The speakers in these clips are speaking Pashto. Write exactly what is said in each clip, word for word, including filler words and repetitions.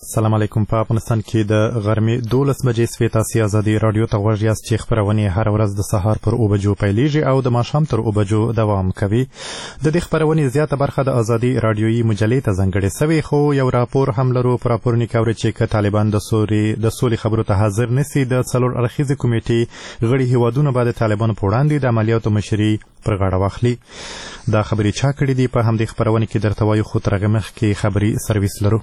سلام علیکم. په افغانستان کې د غرمې دولس بجې سوې تاسې ازادي راډیو ته غوږ یاست چې خپرونې هره ورځ د سهار پر اوه بجو پیلیږي او د ماښام تر اوه بجو دوام کوي. د دې خپرونې زیاته برخه د ازادي راډیویي مجلې ته ځانګړې سوې، خو یو راپور هم لرو. په راپور کې اوري چې که طالبان د سولې د سولې خبرو ته حاضر نشي، د څلور اړخیزې کمیټې غړي هیوادونه به د طالبانو په وړاندې د عملیاتو مشري پر غاړه واخلي. دا خبرې چا کړې دي په همدې خپرونې کې درته وایو، خو تر هغه مخکې خبري سرویس لرو.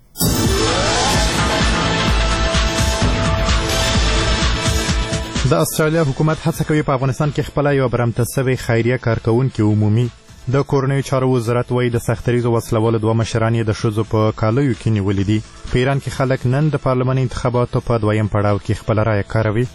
د استرالیا حکومت هڅه کوي په افغانستان کې خپله یوه برمته سوې خیریه کارکوونکې عمومي. د کورنیو چارو وزارت وایي د سختریزو وسلوالو دوه مشران یې د ښځو په کالیو کې نیولي دي. په ایران کې خلک نن د پارلماني انتخاباتو په دویم پړاو کې خپله رایه کاروي.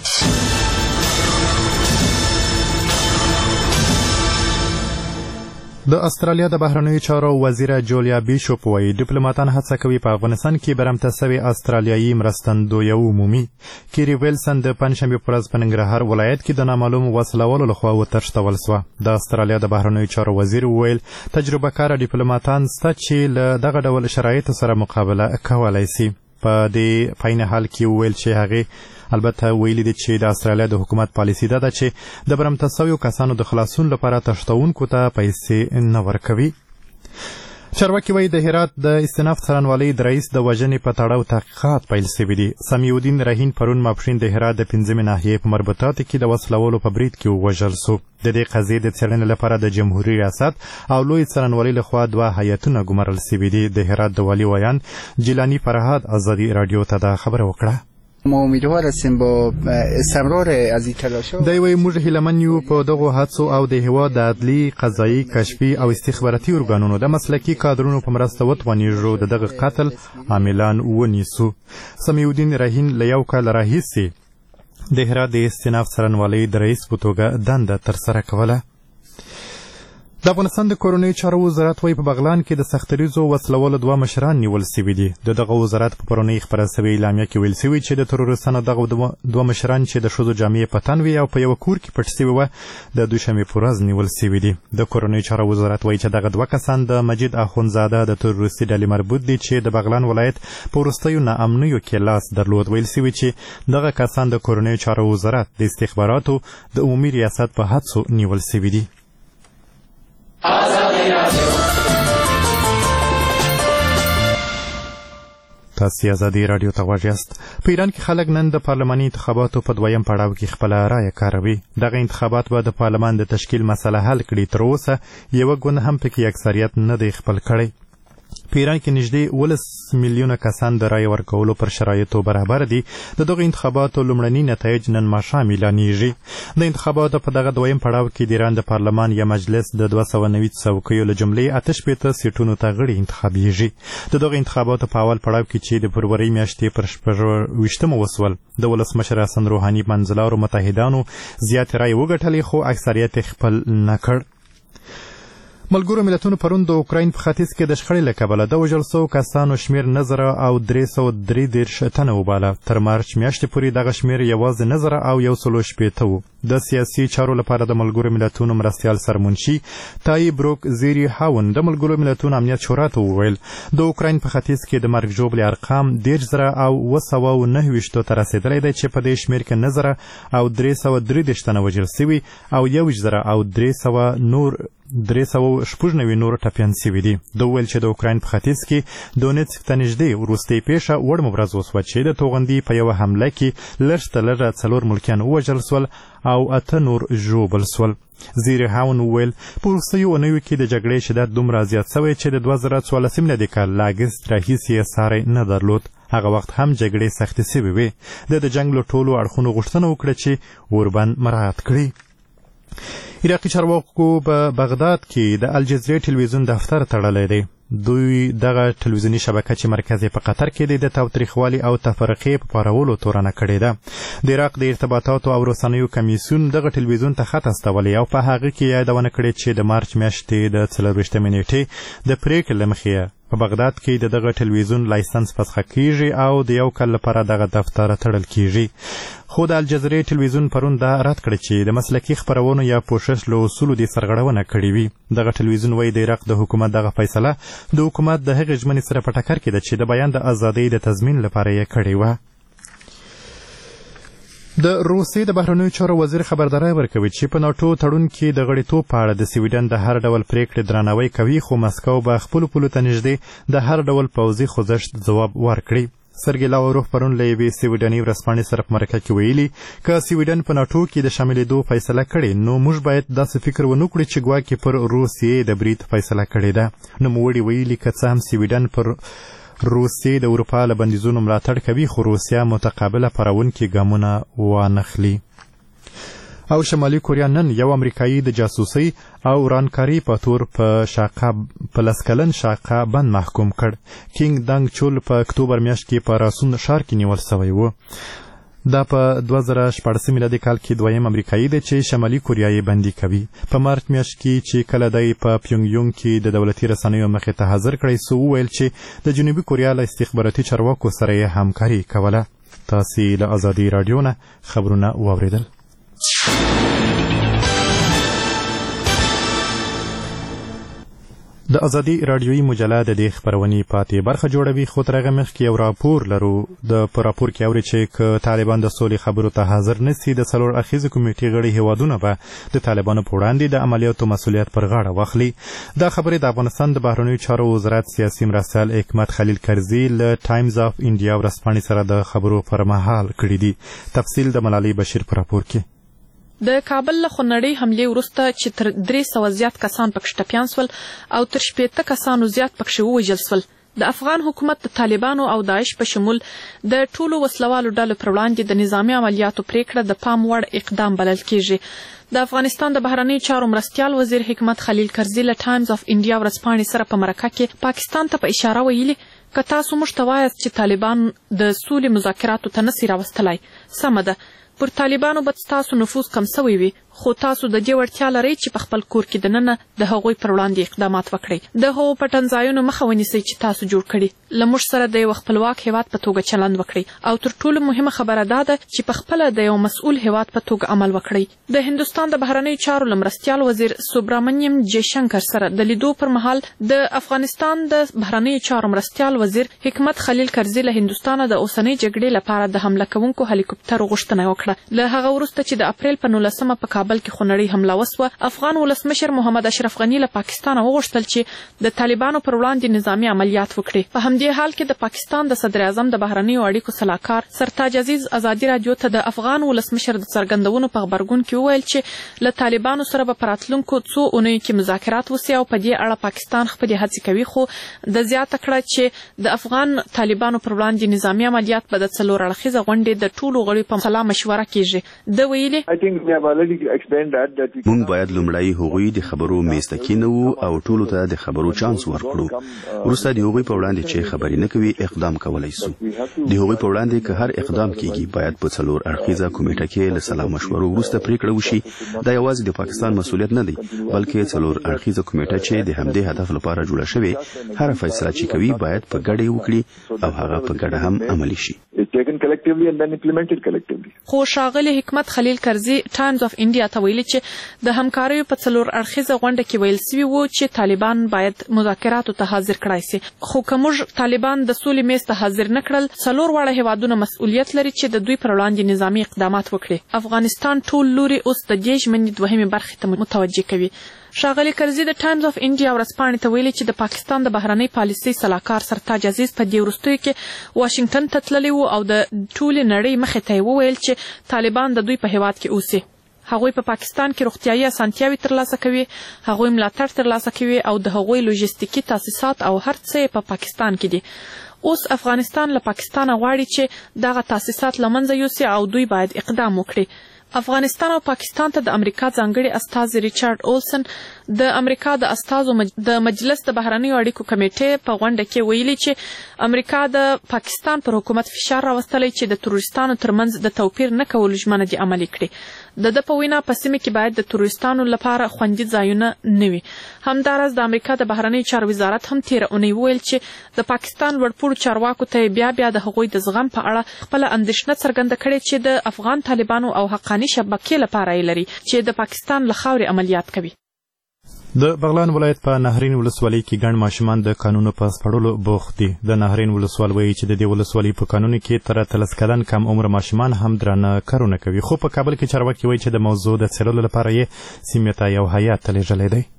د استرالیا د بهرنیو چارو وزیره جولیا بیشوپ وایي ډیپلوماتان هڅه کوي په افغانستان کې برمته سوې استرالیایي مرستندویه عمومي. کیری ویلسن د پنجشنبې په ورځ په ننګرهار ولایت کې د نامعلومو وسلوالو لخوا وتښتول سوه. د استرالیا د بهرنیو چارو وزیر وویل تجربه کاره ډیپلوماتان شته چې له دغه ډول شرایطو سره مقابله کولی سي. په دې په عین حال کې وویل چې هغې البته ویلي دي چې د استرالیا د حکومت پالیسي دا ده چې د برمته سویو کسانو د خلاصون لپاره تښتونکو ته پیسې نه ورکوي. چارواکي وایي د هرات د استناف څارنوالۍ د رئیس د وژنې په تړاو تحقیقات پیل سوي دي. سمیع الدین رحین پرون ماپښین د هرات د پنځمې ناحیې په مربوطاتو کې د وسلوالو په برید کې ووژل سو. د دې قضیې د څېړنې لپاره د جمهوري ریاست او لوی څارنوالۍ لخوا دوه هیئتونه ګمارل سوي دي. د هرات د والي ویان جیلانی فرهاد ازادي راډیو ته دا خبره وکړه. ما امیدوار هستیم با استمرار از این تلاش‌ها دی وی موږ هیلهمن یو په دغو هڅو او د هېواد د عدلي، قضایي، کشفي او استخباراتي ارګانونو د مسلکي کادرونو په مرسته وتوانیږو د دغه قتل عاملان ونیسو. سمیع الدین رحین له یو کال راهیسې د هرات د استناف څارنوالۍ د رئیس په توګه دنده ترسره کوله. د افغانستان د کورنیو چارو وزارت وایي په بغلان کې د سختریزو وسلوالو دوه مشران نیول سوي دي. د دغه وزارت په پرونۍ خپره سوې اعلامیه کې ویل سوي چې د تروریستانو دغه دوه مشران چې د ښځو جامې په تن وي او په یوه کور کې پټ سوي وه د دوشنبې په ورځ نیول سوي دي. د کورنیو چارو وزارت وایي چې دغه دوه کسان د مجید اخونزاده د تروریستي ډلې مربوط دي چې د بغلان ولایت په وروستیو ناامنیو کې لاس درلود. ویل سوي چې دغه کسان د کورنیو چارو وزارت د استخباراتو د عمومي ریاست په هڅو نیول سوي دي. تاسې ازادي راډیو ته غوږ یاست. په ایران کې خلک نن د پارلماني انتخاباتو په دویم پړاو کې خپله رایه کاروي. دغه انتخابات به د پارلمان د تشکیل مسله حل کړي. تر اوسه یوه ګوند هم پکې اکثریت نه دی خپل کړی. په ایران کې نږدې ولس میلیونه کسان د رایې ورکولو پر شرایطو برابر دي. د دغه انتخاباتو لومړني نتایج نن ماښام اعلانیږي. د انتخاباتو په دغه دویم پړاو کې د ایران د پارلمان یا مجلس د دوه سوه نوي څوکیو له جملې اته شپېته سیټونو ته غړي انتخابیږي. د دغه انتخاباتو په اول پړاو کې چې د فبرورۍ میاشتې پر شپږویشتمه وسول، د ولسمشر حسن روحاني منځلارو متحدانو زیاتې رایې وګټلې، خو اکثریت یې خپل نه کړ. ملګرو ملتونو پرون د اوکراین په ختیځ کې د شخړې له کبله د وژل سوو کسانو شمېر نه زره او درې سوه درې دېرش تنه وباله. تر مارچ میاشتې پورې دغه شمېر یوازې نه زره او یو سلو شپېته و. د سیاسي چارو لپاره د ملګرو ملتونو مرستیال سرمنشي تای بروک زیری هاون د ملګرو ملتونو امنیت شورا ته وویل د اوکراین په ختیځ کې د مرګ ژوبلې ارقام دېرش زره او اوه سوه او نهه ویشتو ته رسېدلی دی، چې په دې شمېر کې نه زره او درې سوه درې دېرش تنه وژل سوي او یو ویشت زره او درې سوه نور درې سوه شپږ نوي نور ټپیان سوي دي. ده وویل چې د اوکراین په ختیځ کې دونیتسک ته نږدې وروستۍ پیښه وړمه ورځ وسوه چې د توغندي په یوه حمله کې لږ تر لږه څلور ملکیان ووژل سول او اته نور ژوبل سول. زیری هاون وویل په وروستیو اونیو کې د جګړې شدت دومره زیات سوی چې د دوه زره څوارلسم میلادي کال له اګست راهیسې یې ساری نه درلود. هغه وخت هم جګړې سختې سوي وې. ده د جنګ له ټولو اړخونو غوښتنه وکړه چې اوربند مراعات کړي. عراقي چارواکو په بغداد کې د الجزیرې ټلویزیون دفتر تړلی دی. دوی دغه ټلویزیوني شبکه چې مرکز یې په قطر کې دی د تاوتریخوالي او تفرقې په پارولو تورنه کړې ده. د عراق د ارتباطاتو او رسنیو کمیسیون دغه ټلویزیون ته خط استولی او په هغه کې یادونه کړې چې د مارچ میاشتې د څلرویشتمې نېټې د پرېکړې له مخې په بغداد کې د دغه ټلویزیون لایسنس فسخه کیږي او د یو کال لپاره دغه دفتر تړل کیږي. خو د الجزیرې ټلویزیون پرون دا رد کړ چې د مسلکي خپرونو یا پوښښ له اصولو دې سرغړونه کړې وي. دغه ټلویزیون وایي د عراق د حکومت دغه فیصله د حکومت د هغې ژمنې سره په ټکر کې ده چې د بیان د ازادۍ د تضمین لپاره یې کړې وه. د روسیې د بهرنیو چارو وزیر خبرداری ورکوي چې په ناټو تړون کې د غړیتوب په اړه د سویډن د هر ډول پریکړې درناوی کوي، خو مسکو به خپلو پولو ته نږدې د هر ډول پوځي خوځښت ځواب ورکړي. سرګی لاوروف پرون له یوې سویډني ورځپاڼې سره په مرکه کې ویلي که سویډن په ناټو کې د شاملېدو فیصله کړې نو موږ باید داسې فکر ونه کړو چې ګواکې پر روسیې د برید فیصله کړې ده. نوموړي ویلي که څه هم سویډن پر روسیې د اروپا له بندیزونو ملاتړ کوي خو روسیه متقابله پارونکي ګامونه وانخلي. او شمالي کوریا نن یو امریکایي د جاسوسۍ او ورانکاري په تور په شاقه په لس کلن شاقه بند محکوم کړ. کینګ دنګ چول په اکتوبر میاشت کې په راسون ښار کې نیول سوی و. دا په دوه زره شپاړسم میلادي کال کې دویم امریکایي دی چې شمالي کوریا یې بندي کوي. په مارچ میاشت کې چې کله دی په پیونګ یونګ کې د دولتي رسنیو مخې ته حاضر کړی سو وویل چې د جنوبي کوریا له استخباراتي چارواکو سره یې همکاري کوله. تاسې له ازادي راډیو نه خبرونه واورېدل. د ازادي راډیویي مجله د دې خپرونې پاتې برخه جوړوي، خو تر هغه مخکې یو راپور لرو. د په راپور کې اوري چې که طالبان د سولې خبرو ته حاضر نسي د څلور اخیزې کمیټې غړي هیوادونه به د طالبانو په وړاندې د عملیاتو مسؤلیت پر غاړه واخلي. دا خبرې د افغانستان د بهرنیو چارو وزارت سیاسي مرستیال حکمت خلیل کرزي له ټایمز اف انډیا ورځپاڼې سره د خبرو پر مهال کړي دي. تفصیل د ملالۍ بشیر په راپور کې. د کابل له خونړۍ حملې وروسته چې تر درې سوه زیات کسان پکې ټپیان سول او تر شپېته کسانو زیات پکې ووژل سول، د افغان حکومت د طالبانو او داعش په شمول د ټولو وسلوالو ډلو پر وړاندې د نظامي عملیاتو پریکړه د پام وړ اقدام بلل کیږي. د افغانستان د بهرنیو چارو مرستیال وزیر حکمت خلیل کرزي له ټایمز اف انډیا ورځپاڼې سره په مرکه کې پاکستان ته په اشاره ویلي که تاسو موږ ته وایاست چې طالبان د سولې مذاکراتو ته نسي راوستلی، سمه ده، پر طالبانو به ستاسو نفوذ کم سوی وي، خو تاسو د دې وړتیا لرئ چې په خپل کور کې دننه د هغوی پر وړاندې اقدامات وکړئ. د هغو پټنځایونو مخه ونیسئ چې تاسو جوړ کړي، له موږ سره د یو خپلواک هیواد په توګه چلند وکړئ او تر ټولو مهمه خبره دا ده چې په خپله د یو مسؤل هیواد په توګه عمل وکړئ. د هندوستان د بهرنیو چارو له مرستیال وزیر سوبرامنیم جیشنکر سره د لیدو پر مهال د افغانستان د بهرنیو چارو مرستیال وزیر حکمت خلیل کرزي له هندوستانه د اوسنۍ جګړې لپاره د حمله کوونکو هلیکوپټرو غوښتنه وکړه. له هغه وروسته چې د اپریل په نولسمه په کابل کې خونړۍ حمله وسوه، افغان ولسمشر محمد اشرف غني له پاکستانه وغوښتل چې د طالبانو پر وړاندې نظامي عملیات وکړي. په همدې حال کې د پاکستان د صدر اعظم د بهرنیو اړیکو سلاکار سرتاج عزیز ازادي راډیو ته د افغان ولسمشر د څرګندونو په غبرګون کې وویل چې له طالبانو سره به په راتلونکو څو اونیو کې مذاکرات وسي او په دې اړه پاکستان خپلې هڅې کوي، خو د زیاته کړه چې د افغان طالبانو پر وړاندې نظامي عملیات به د څلور اړخیزه غونډې د ټولو غړو په سلا مشوره کیږي. د ویلي مونږ باید لومړی هغوی د خبرو میز ته کېنوو او ټولو ته د خبرو چانس ورکړو، وروسته د هغوی په وړاندې چې خبرې نه کوي اقدام کولی سو. د هغوی په وړاندې که هر اقدام کیږي باید په څلور اړخیزه کمیټه کې له سلا مشورو وروسته پریکړه وشي. دا یوازې د پاکستان مسؤلیت نه دی بلکې څلور اړخیزه کمیټه چې د همدې هدف لپاره جوړه شوې هر فیصله چې کوي باید په ګډه وکړي او هغه په ګډه هم عملي شي. خو ښاغلي حکمت خلیل کرزي ټایمز اف انډیا ته ویلي چې د همکاریو په څلور اړخیزه غونډه کې ویل سوي وو چې طالبان باید مذاکراتو ته حاضر کړای سي، خو که موږ طالبان د سولې میز ته حاضر نه کړل، څلور واړه هیوادونه مسؤلیت لري چې د دوی پر وړاندې نظامي اقدامات وکړي. افغانستان ټول لوري اوس د دې ژمنې دوهمې برخې ته متوجه کوي. ښاغلي کرزي د ټایمز اف انډیا ورځپاڼې ته ویلي چې د پاکستان د بهرنۍ پالیسۍ سلاکار سرتاج عزیز په دې وروستیو کې واشنګټن ته تللی و او د ټولې نړۍ مخې ته یې وویل چې طالبان د دوی په هیواد کې اوسي. هغوی په پاکستان کې روغتیايي اسانتیاوې ترلاسه کوي، هغوی ملاتړ ترلاسه کوي او د هغوی لوژستیکي تاسیسات او هر څه یې په پاکستان کې دي. اوس افغانستان له پاکستانه غواړي چې دغه تاسیسات له منځه یوسي او دوی باید اقدام وکړي. افغانستان او پاکستان ته د امریکا ځانګړي استازي ریچارډ اولسن د امریکا د استازو مج... د مجلس د بهرنیو اړیکو کمیټې په غونډه کې ویلي چې امریکا د پاکستان پر حکومت فشار راوستلی چې د تروریستانو ترمنځ د توپیر نه کولو ژمنه دې عملي کړي. د ده په وینا په سیمه کې باید د تروریستانو لپاره خوندي ځایونه نه وي. همداراز د امریکا د بهرنیو چارو وزارت هم تیره اونۍ وویل چې د پاکستان لوړپوړو چارواکو ته بیا بیا د هغوی د زغم په اړه خپله اندېښنه څرګنده کړې چې د افغان طالبانو او حقاني شبکې لپاره یې لري چې د پاکستان له خاورې عملیات کوي. د بغلان ولایت په نهرین ولسوالۍ کې ګڼ ماشومان د قانونو په سپړلو بوخت دي. د نهرین ولسوال وایي چې د دې ولسوالۍ په قانونو کې تر اتلس کلن کم عمر ماشومان هم درانه کارونه کوي. خو په کابل کې چارواکي وایي چې د موضوع د څېړلو لپاره یې سیمې ته یو هیات لیږلی دی.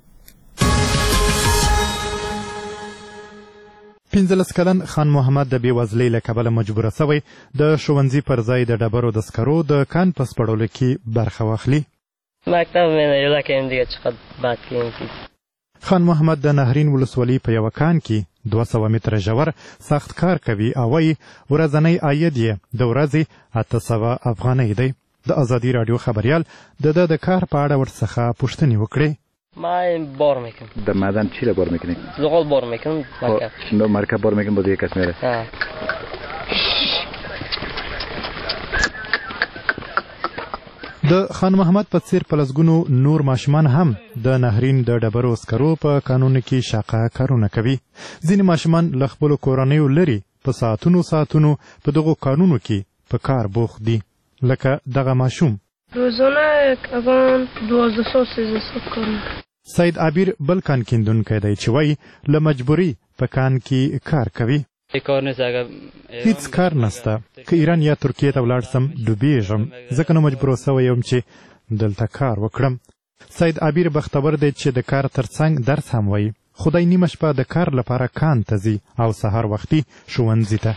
پنځلس کلن خان محمد د بېوزلۍ له کبله مجبوره سوی د ښوونځي پر ځای د ډبرو د سکرو د کان په سپړلو کې برخه واخلي. مکتب مې نه لکه دیگه چقدر بد کیم. خان محمد د نهرین ولسوالۍ په یوه کان کې دوه سوه متره ژور سخت کار کوي او وایي ورځنی عاید یې د ورځې اته سوه افغانۍ دی. د ازادي راډیو خبریال د ده د کار په اړه ورڅخه پوښتنې وکړې. من بار میکنم. در معدن چی را بار میکنی؟ زغال بار میکنم. مرکب. نو مرکب بار میکنم با دیگه کس میره. د خان محمد په څیر په لسګونو نور ماشومان هم د نهرین د ډبرو سکرو په کانونو کې شاقه کارونه کوي. ځینې ماشومان له خپلو کورنیو لرې په ساعتونو ساعتونو په دغو کانونو کې په کار بوخت دي. لکه دغه ماشوم روزانه اگان دوازده سال سیزده سال کار میکنم. سید عبیر بل کان کیندونکی دی چې وایي له مجبوري په کان کې کار کوي. هیڅ کار نسته. که ایران یا ترکیې ته ولاړ سم ډوبېږم، ځکه نو مجبور سوی یم چې دلته کار وکړم. سید عبیر بختور دی چې د کار ترڅنګ درس هم وایي. خدای نیمه شپه د کار لپاره کان ته ځي او سهار وختي ښوونځي ته.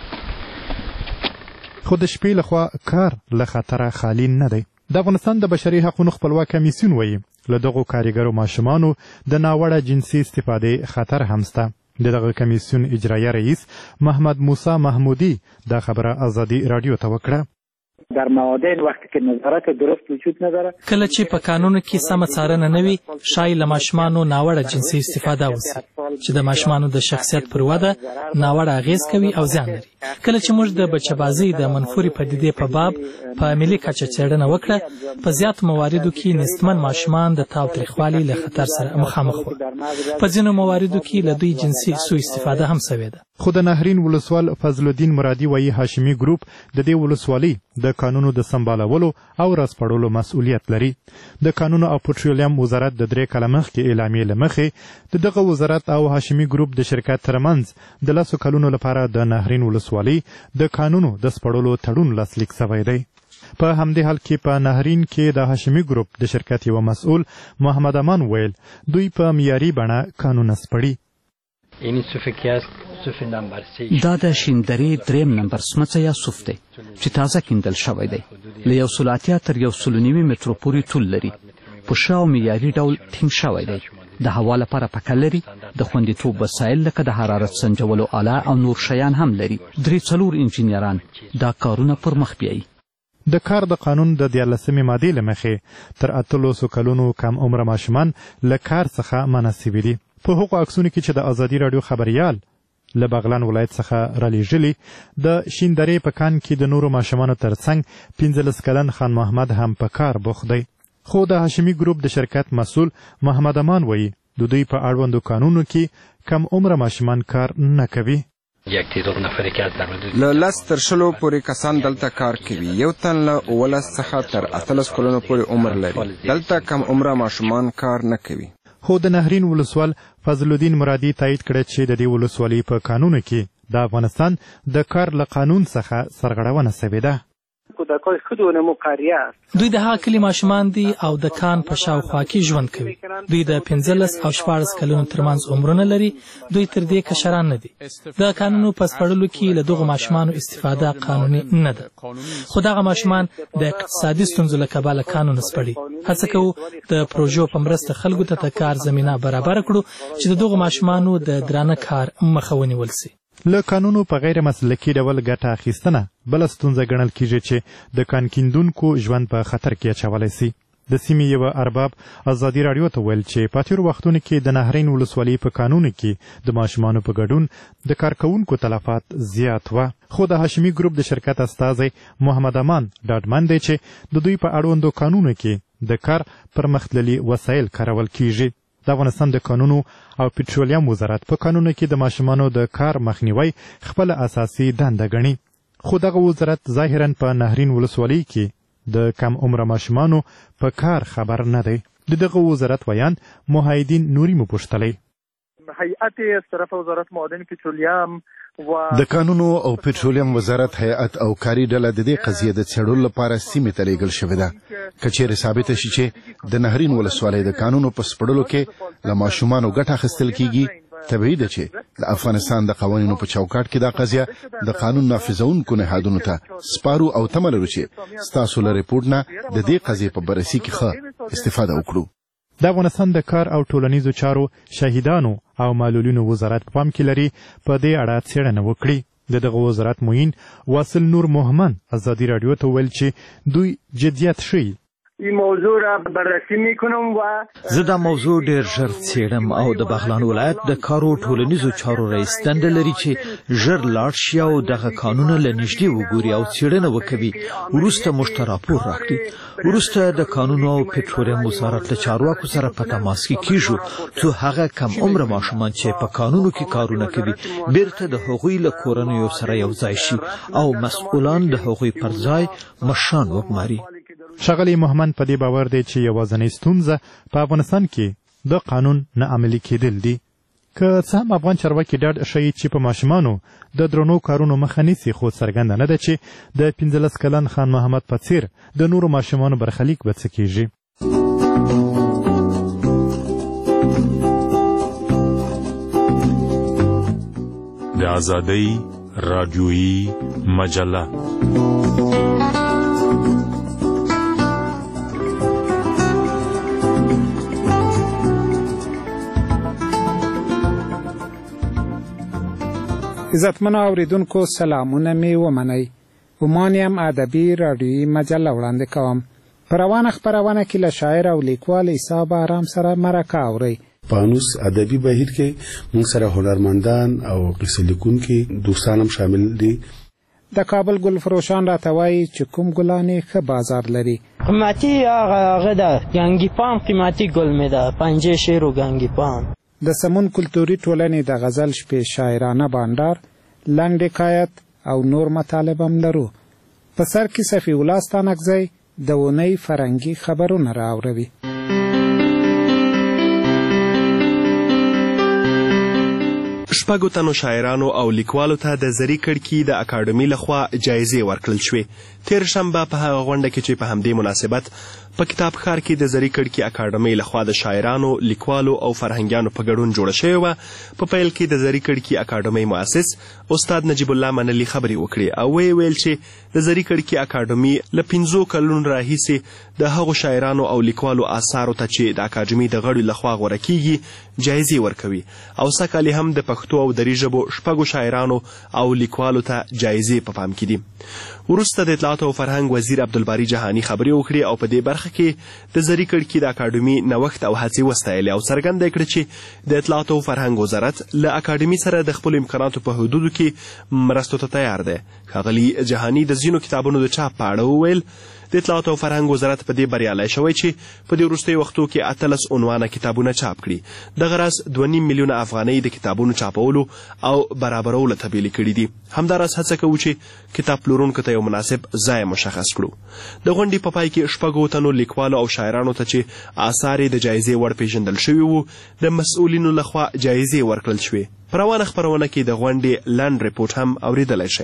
خو د شپې لخوا کار له خطره خالي نه دی. د افغانستان د بشري حقونو خپلواک کمیسیون وایي له دغو کارګرو ماشومانو د ناوړه جنسي استفادې خطر هم شته. د دغه کمیسیون اجرایه رئیس محمد موسی محمودی دا خبره ازادي راډیو ته وکړه. در معادن وقتی که نظارت درست وجود نداره، کله چې په قانونو کې سمه څارنه نه وي، شایي له ماشومانو ناوړه جنسي استفاده وسي چې د ماشومانو د شخصیت پر وده ناوړه اغیز کوي او زیان لري. کله چې موږ د بچه‌بازۍ د منفورې پدیدې په باب په ملي کچه څېړنه وکړه، په زیات مواردو کې نستمن ماشومان د تاوتریخوالي له خطر سره مخامخ وو. په ځینو مواردو کې له دوی جنسي سوء استفاده هم سوې ده. خو د نهرین ولسوال فضل الدین مرادي وایي هاشمي ګروپ د دې ولسوالۍ د قانونو د سمبالولو او راسپړلو مسؤلیت لري. د قانونو او پټرولیم وزارت د درې کاله مخکې اعلامیې له مخې د دغه وزارت او هاشمي ګروپ د شرکت ترمنځ د لسو کلونو لپاره د نهرین ولسوالۍ د قانونو د سپړلو تړون لاسلیک سوی دی. په همدې حال کې په نهرین کې د هاشمي ګروپ د شرکت یو مسؤل محمد امان ویل دوی په معیاري بڼه قانون سپړي. دا د شیندرې دریم نمبر سمڅه یا صوف دی چې تازه کیندل شوی دی. له یو سل اتیا تر یو سل نوي مترو پورې طول لري. په ښه او معیاري ډول ټینګ شوی دی. د هوا لپاره پکه لري. د خوندیتوب وسایل لکه د حرارت سنجولو آله او نور شیان هم لري. درې څلور انجینران دا کارونه پر مخ بیایي. د کار د قانون د دیارلسمې مادې له مخې تر اتلسو کلونو کم عمره ماشومان له کار څخه منع سوي دي. په هغو عکسونو کې چې د ازادي راډیو خبریال له بغلان ولایت څخه رالیږلي، د شیندرې په کان کې د نورو ماشومانو ترڅنګ پنځلس کلن خان محمد هم په کار بوخت دی. خو د هاشمي ګروپ د شرکت مسؤل محمد امان وایي د دوی په اړوندو قانونو کې کم عمره ماشومان کار نه کوي. له لس تر شلو پورې کسان دلته کار کوي. یو تن له اوولس څخه تر اتلس کلونو پورې عمر لري. دلته کم عمره ماشومان کار نه کوي. خو د نهرین ولسوال فضل الدین مرادي تایید کړه چې د دې ولسوالۍ په قانونو کې د افغانستان د کار له قانون څخه سرغړونه سوې ده. دوی د هغه کلي ماشومان دي او د کان په شاوخوا کې ژوند کوي. دوی د پنځلس او شپاړس کلونو ترمنځ عمرونه لري. دوی تر دې کشران نه دي. د قانونو په سپړلو کې له دغو ماشومانو استفاده قانوني نه ده. خو دغه ماشومان د اقتصادي ستونزو له کبله قانون سپړي. هڅه کوو د پروژو په مرسته خلکو ته د کار زمینه برابر کړو چې د دغو ماشومانو د درانه کار مخه ونیول سي. له قانونو په غیر مسلکي ډول ګټه اخیستنه بله ستونزه ګڼل کیږي چې د کان کیندونکو ژوند په خطر کې اچولی سي. د سیمې یوه ارباب ازادي راډیو ته ویل چې په تېرو وختونو کې د نهرین ولسوالۍ په کانونو کې د ماشومانو په ګډون د کارکوونکو تلفات زیات وه. خو د هاشمي ګروپ د شرکت استازی محمد امان ډاډمن دی چې د دوی په اړوندو کانونو کې د کار پرمختللي وسایل کارول کیږي. د افغانستان د کانونو او پټرولیم وزارت په کانونو کې د ماشومانو د کار مخنیوی خپله اساسي دنده ګڼي. خو دغه وزارت ظاهرا په نهرین ولسوالۍ کې د کم عمره ماشومانو په کار خبر نه دی. د دغه وزارت ویان محیدین نوري مو پوښتلی. هیئت از طرف وزارت معادن پترولیم د کانونو او پټرولیم وزارت هیئت او کاري ډله د دې قضیې د څېړلو لپاره سیمې ته لیږل شوې ده. که چیرې ثابته شي چې د نهرین ولسوالۍ د کانونو په سپړلو کې له ماشومانو ګټه اخیستل کیږي، طبیعي ده چې د افغانستان د قوانینو په چوکاټ کې دا قضیه د قانون نافذونکو نهادونو ته سپارو او تمه لرو چې ستاسو له ریپورټ نه د دې قضیې په بررسي کې ښه استفاده وکړو. د افغانستان د کار او ټولنیزو چارو شهیدانو او معلولینو وزارت په پام کې لري په دې اړه څېړنه وکړي. د دغه وزارت معین واصل نور محمد ازادي راډیو ته ویل چې دوی جدیت ښیي. این موضوع را بررسی میکنم و زه دا موضوع ډیر ژر څېړم او د بغلان ولایت د کارو ټولنیزو چارو رئیس دنده لري چې ژر لاړ شي او دغه کانونه له نږدې وګوري او څېړنه وکوي. وروسته موږ ته راپور راکړي. وروسته د کانونو او پټرولیم وزارت له چارواکو سره په تماس کې کیږو څو هغه کم عمره ماشومان چې په کانونو کې کارونه کوي بیرته د هغوی له کورنیو سره یو ځای شي او مسؤلان د هغوی پر ځای مشران وګماري. ښاغلی محمد په دې باور دی چې یوازینۍ ستونزه په افغانستان کې د قانون نه عملي کېدل دي. که څه هم افغان چارواکي ډاډ ښیي چې په ماشومانو د درنو کارونو مخه نیسي، خو څرګنده نه ده چې د پنځلس کلن خان محمد په څیر د نورو ماشومانو برخلیک به څه کیږي. د ازادۍ راډیویي مجله عزتمنو اوریدونکو سلامونه می ومنئ. عمان یم ادبي راډیویي مجله وړاندې کوم. په روانه خپرونه کې له شاعر او لیکوال عیسی بارام سره مرکه اورئ. په انوس ادبي بهیر کې موږ سره هنرمندان او قصه لیکونکي دوستان هم شامل دي. د کابل ګل فروشان راته وایي چې کوم ګلانې ښه بازار لري. قیمتي هغه ده ګنګیپان قیمتي ګل مې ده پنجې شیر و ګنګیپان. د سمون کلتوري ټولنې د غزل شپې شاعرانه بانډار، لنډ حکایت او نور مطالب هم لرو. په سر کې صفي الله ستانکزی د اونۍ فرهنګي خبرونه راوروي. شپږو تنو شاعرانو او لیکوالو ته د زري کړکي د اکاډمي لخوا جایزې ورکړل شوې. تیر شنبه په هغه غونډه کې چې په همدې مناسبت په کتاب ښار کې د زري کړکي اکاډمۍ لخوا د شاعرانو، لیکوالو او فرهنګیانو په ګډون جوړه شوې وه. په پیل کې د زري کړکي اکاډمۍ مؤسس استاد نجیب الله منلي خبرې وکړې او ویې ویل چې د زري کړکي اکاډمي له پنځو کلونو راهیسې د هغو شاعرانو او لیکوالو آثارو ته چې د اکاډمۍ د غړو لخوا غوره کیږي جایزې ورکوي او سږ کال هم د پښتو او دري ژبو شپږو شاعرانو او لیکوالو ته جایزې په پام کې دي. وروسته د اطلاعاتو او فرهنګ وزیر عبدالباري جهاني خبرې وکړې او په دې برخه کې د زري کړکي د اکاډمي نوښت او هڅې وستایلې او څرګنده یې کړه چې د اطلاعاتو او فرهنګ وزارت له اکاډمي سره د خپلو امکاناتو په حدودو کې مرستو ته تیار دی. ښاغلي جهاني د ځینو کتابونو د چاپ په اړه وویل د اطلاعاتو او فرهنګ وزارت په دې بریالی شوی چې په دې وروستیو وختو کې اتلس عنوانه کتابونه چاپ کړي. دغه راز دوه نیم میلیونه افغانۍ د کتابونو چاپولو او برابرولو ته بیلې کړي دي. همداراز هڅه کوو چې کتاب پلورونکو ته یو مناسب ځای مشخص کړو. د غونډې په پای کې شپږو تنو لیکوالو او شاعرانو ته چې آثار یې د جایزې وړ پیژندل شوي وو د مسؤلینو لخوا جایزې ورکړل شوې. په روانه خپرونه کې د غونډې لنډ ریپورټ هم اورېدلی شئ.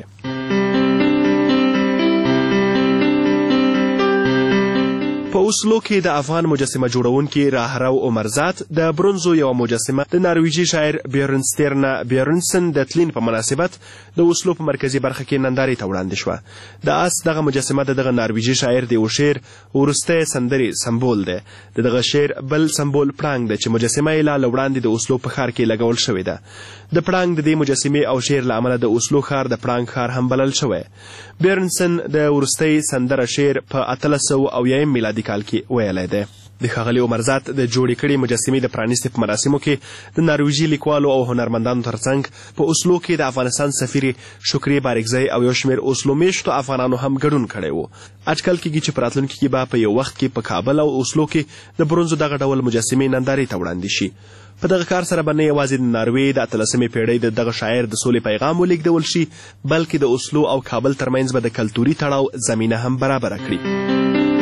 په اوسلو کې د افغان مجسمه جوړونکي راهرو عمرزاد د برونزو یوه مجسمه د نارویجي شاعر بیرنستیرنا بیرنسن د تلین په مناسبت د اوسلو په مرکزي برخه کې نندارې ته وړاندې شوه. د آس دغه مجسمه د دغه نارویجي شاعر د یو شعر وروستی سندرې سمبول دی. د دغه شعر بل سمبول پړانګ دی چې مجسمه یې لا له وړاندې د اوسلو په ښار کې لګول شوې ده. د پړانګ د دې مجسمې او شعر له امله د اوسلو ښار د پړانګ ښار هم بلل شوی. بیرنسن د وروستۍ سندره شعر په اتلس سوه اویایم میلادي کال کې ویلی دی. د ښاغلي عمرزاد د جوړې کړې مجسمې د پرانیستې په مراسمو کې د نارویژي لیکوالو او هنرمندانو ترڅنګ په اوسلو کې د افغانستان سفیر شکري بارکزی او یو شمېر اوسلو میشتو افغانانو هم ګډون کړی و. اټکل کېږي چې په راتلونکي کې به په یو وخت کې په کابل او اوسلو کې د برونزو دغه ډول مجسمې نندارې ته وړاندې شي. په دغه کار سره به نه یوازې د ناروې د اتلسمې پیړۍ د دغه شاعر د سولې پیغام ولېږدول شي، بلکې د اوسلو او کابل ترمنځ به د کلتوري تړاو زمینه هم برابره کړي.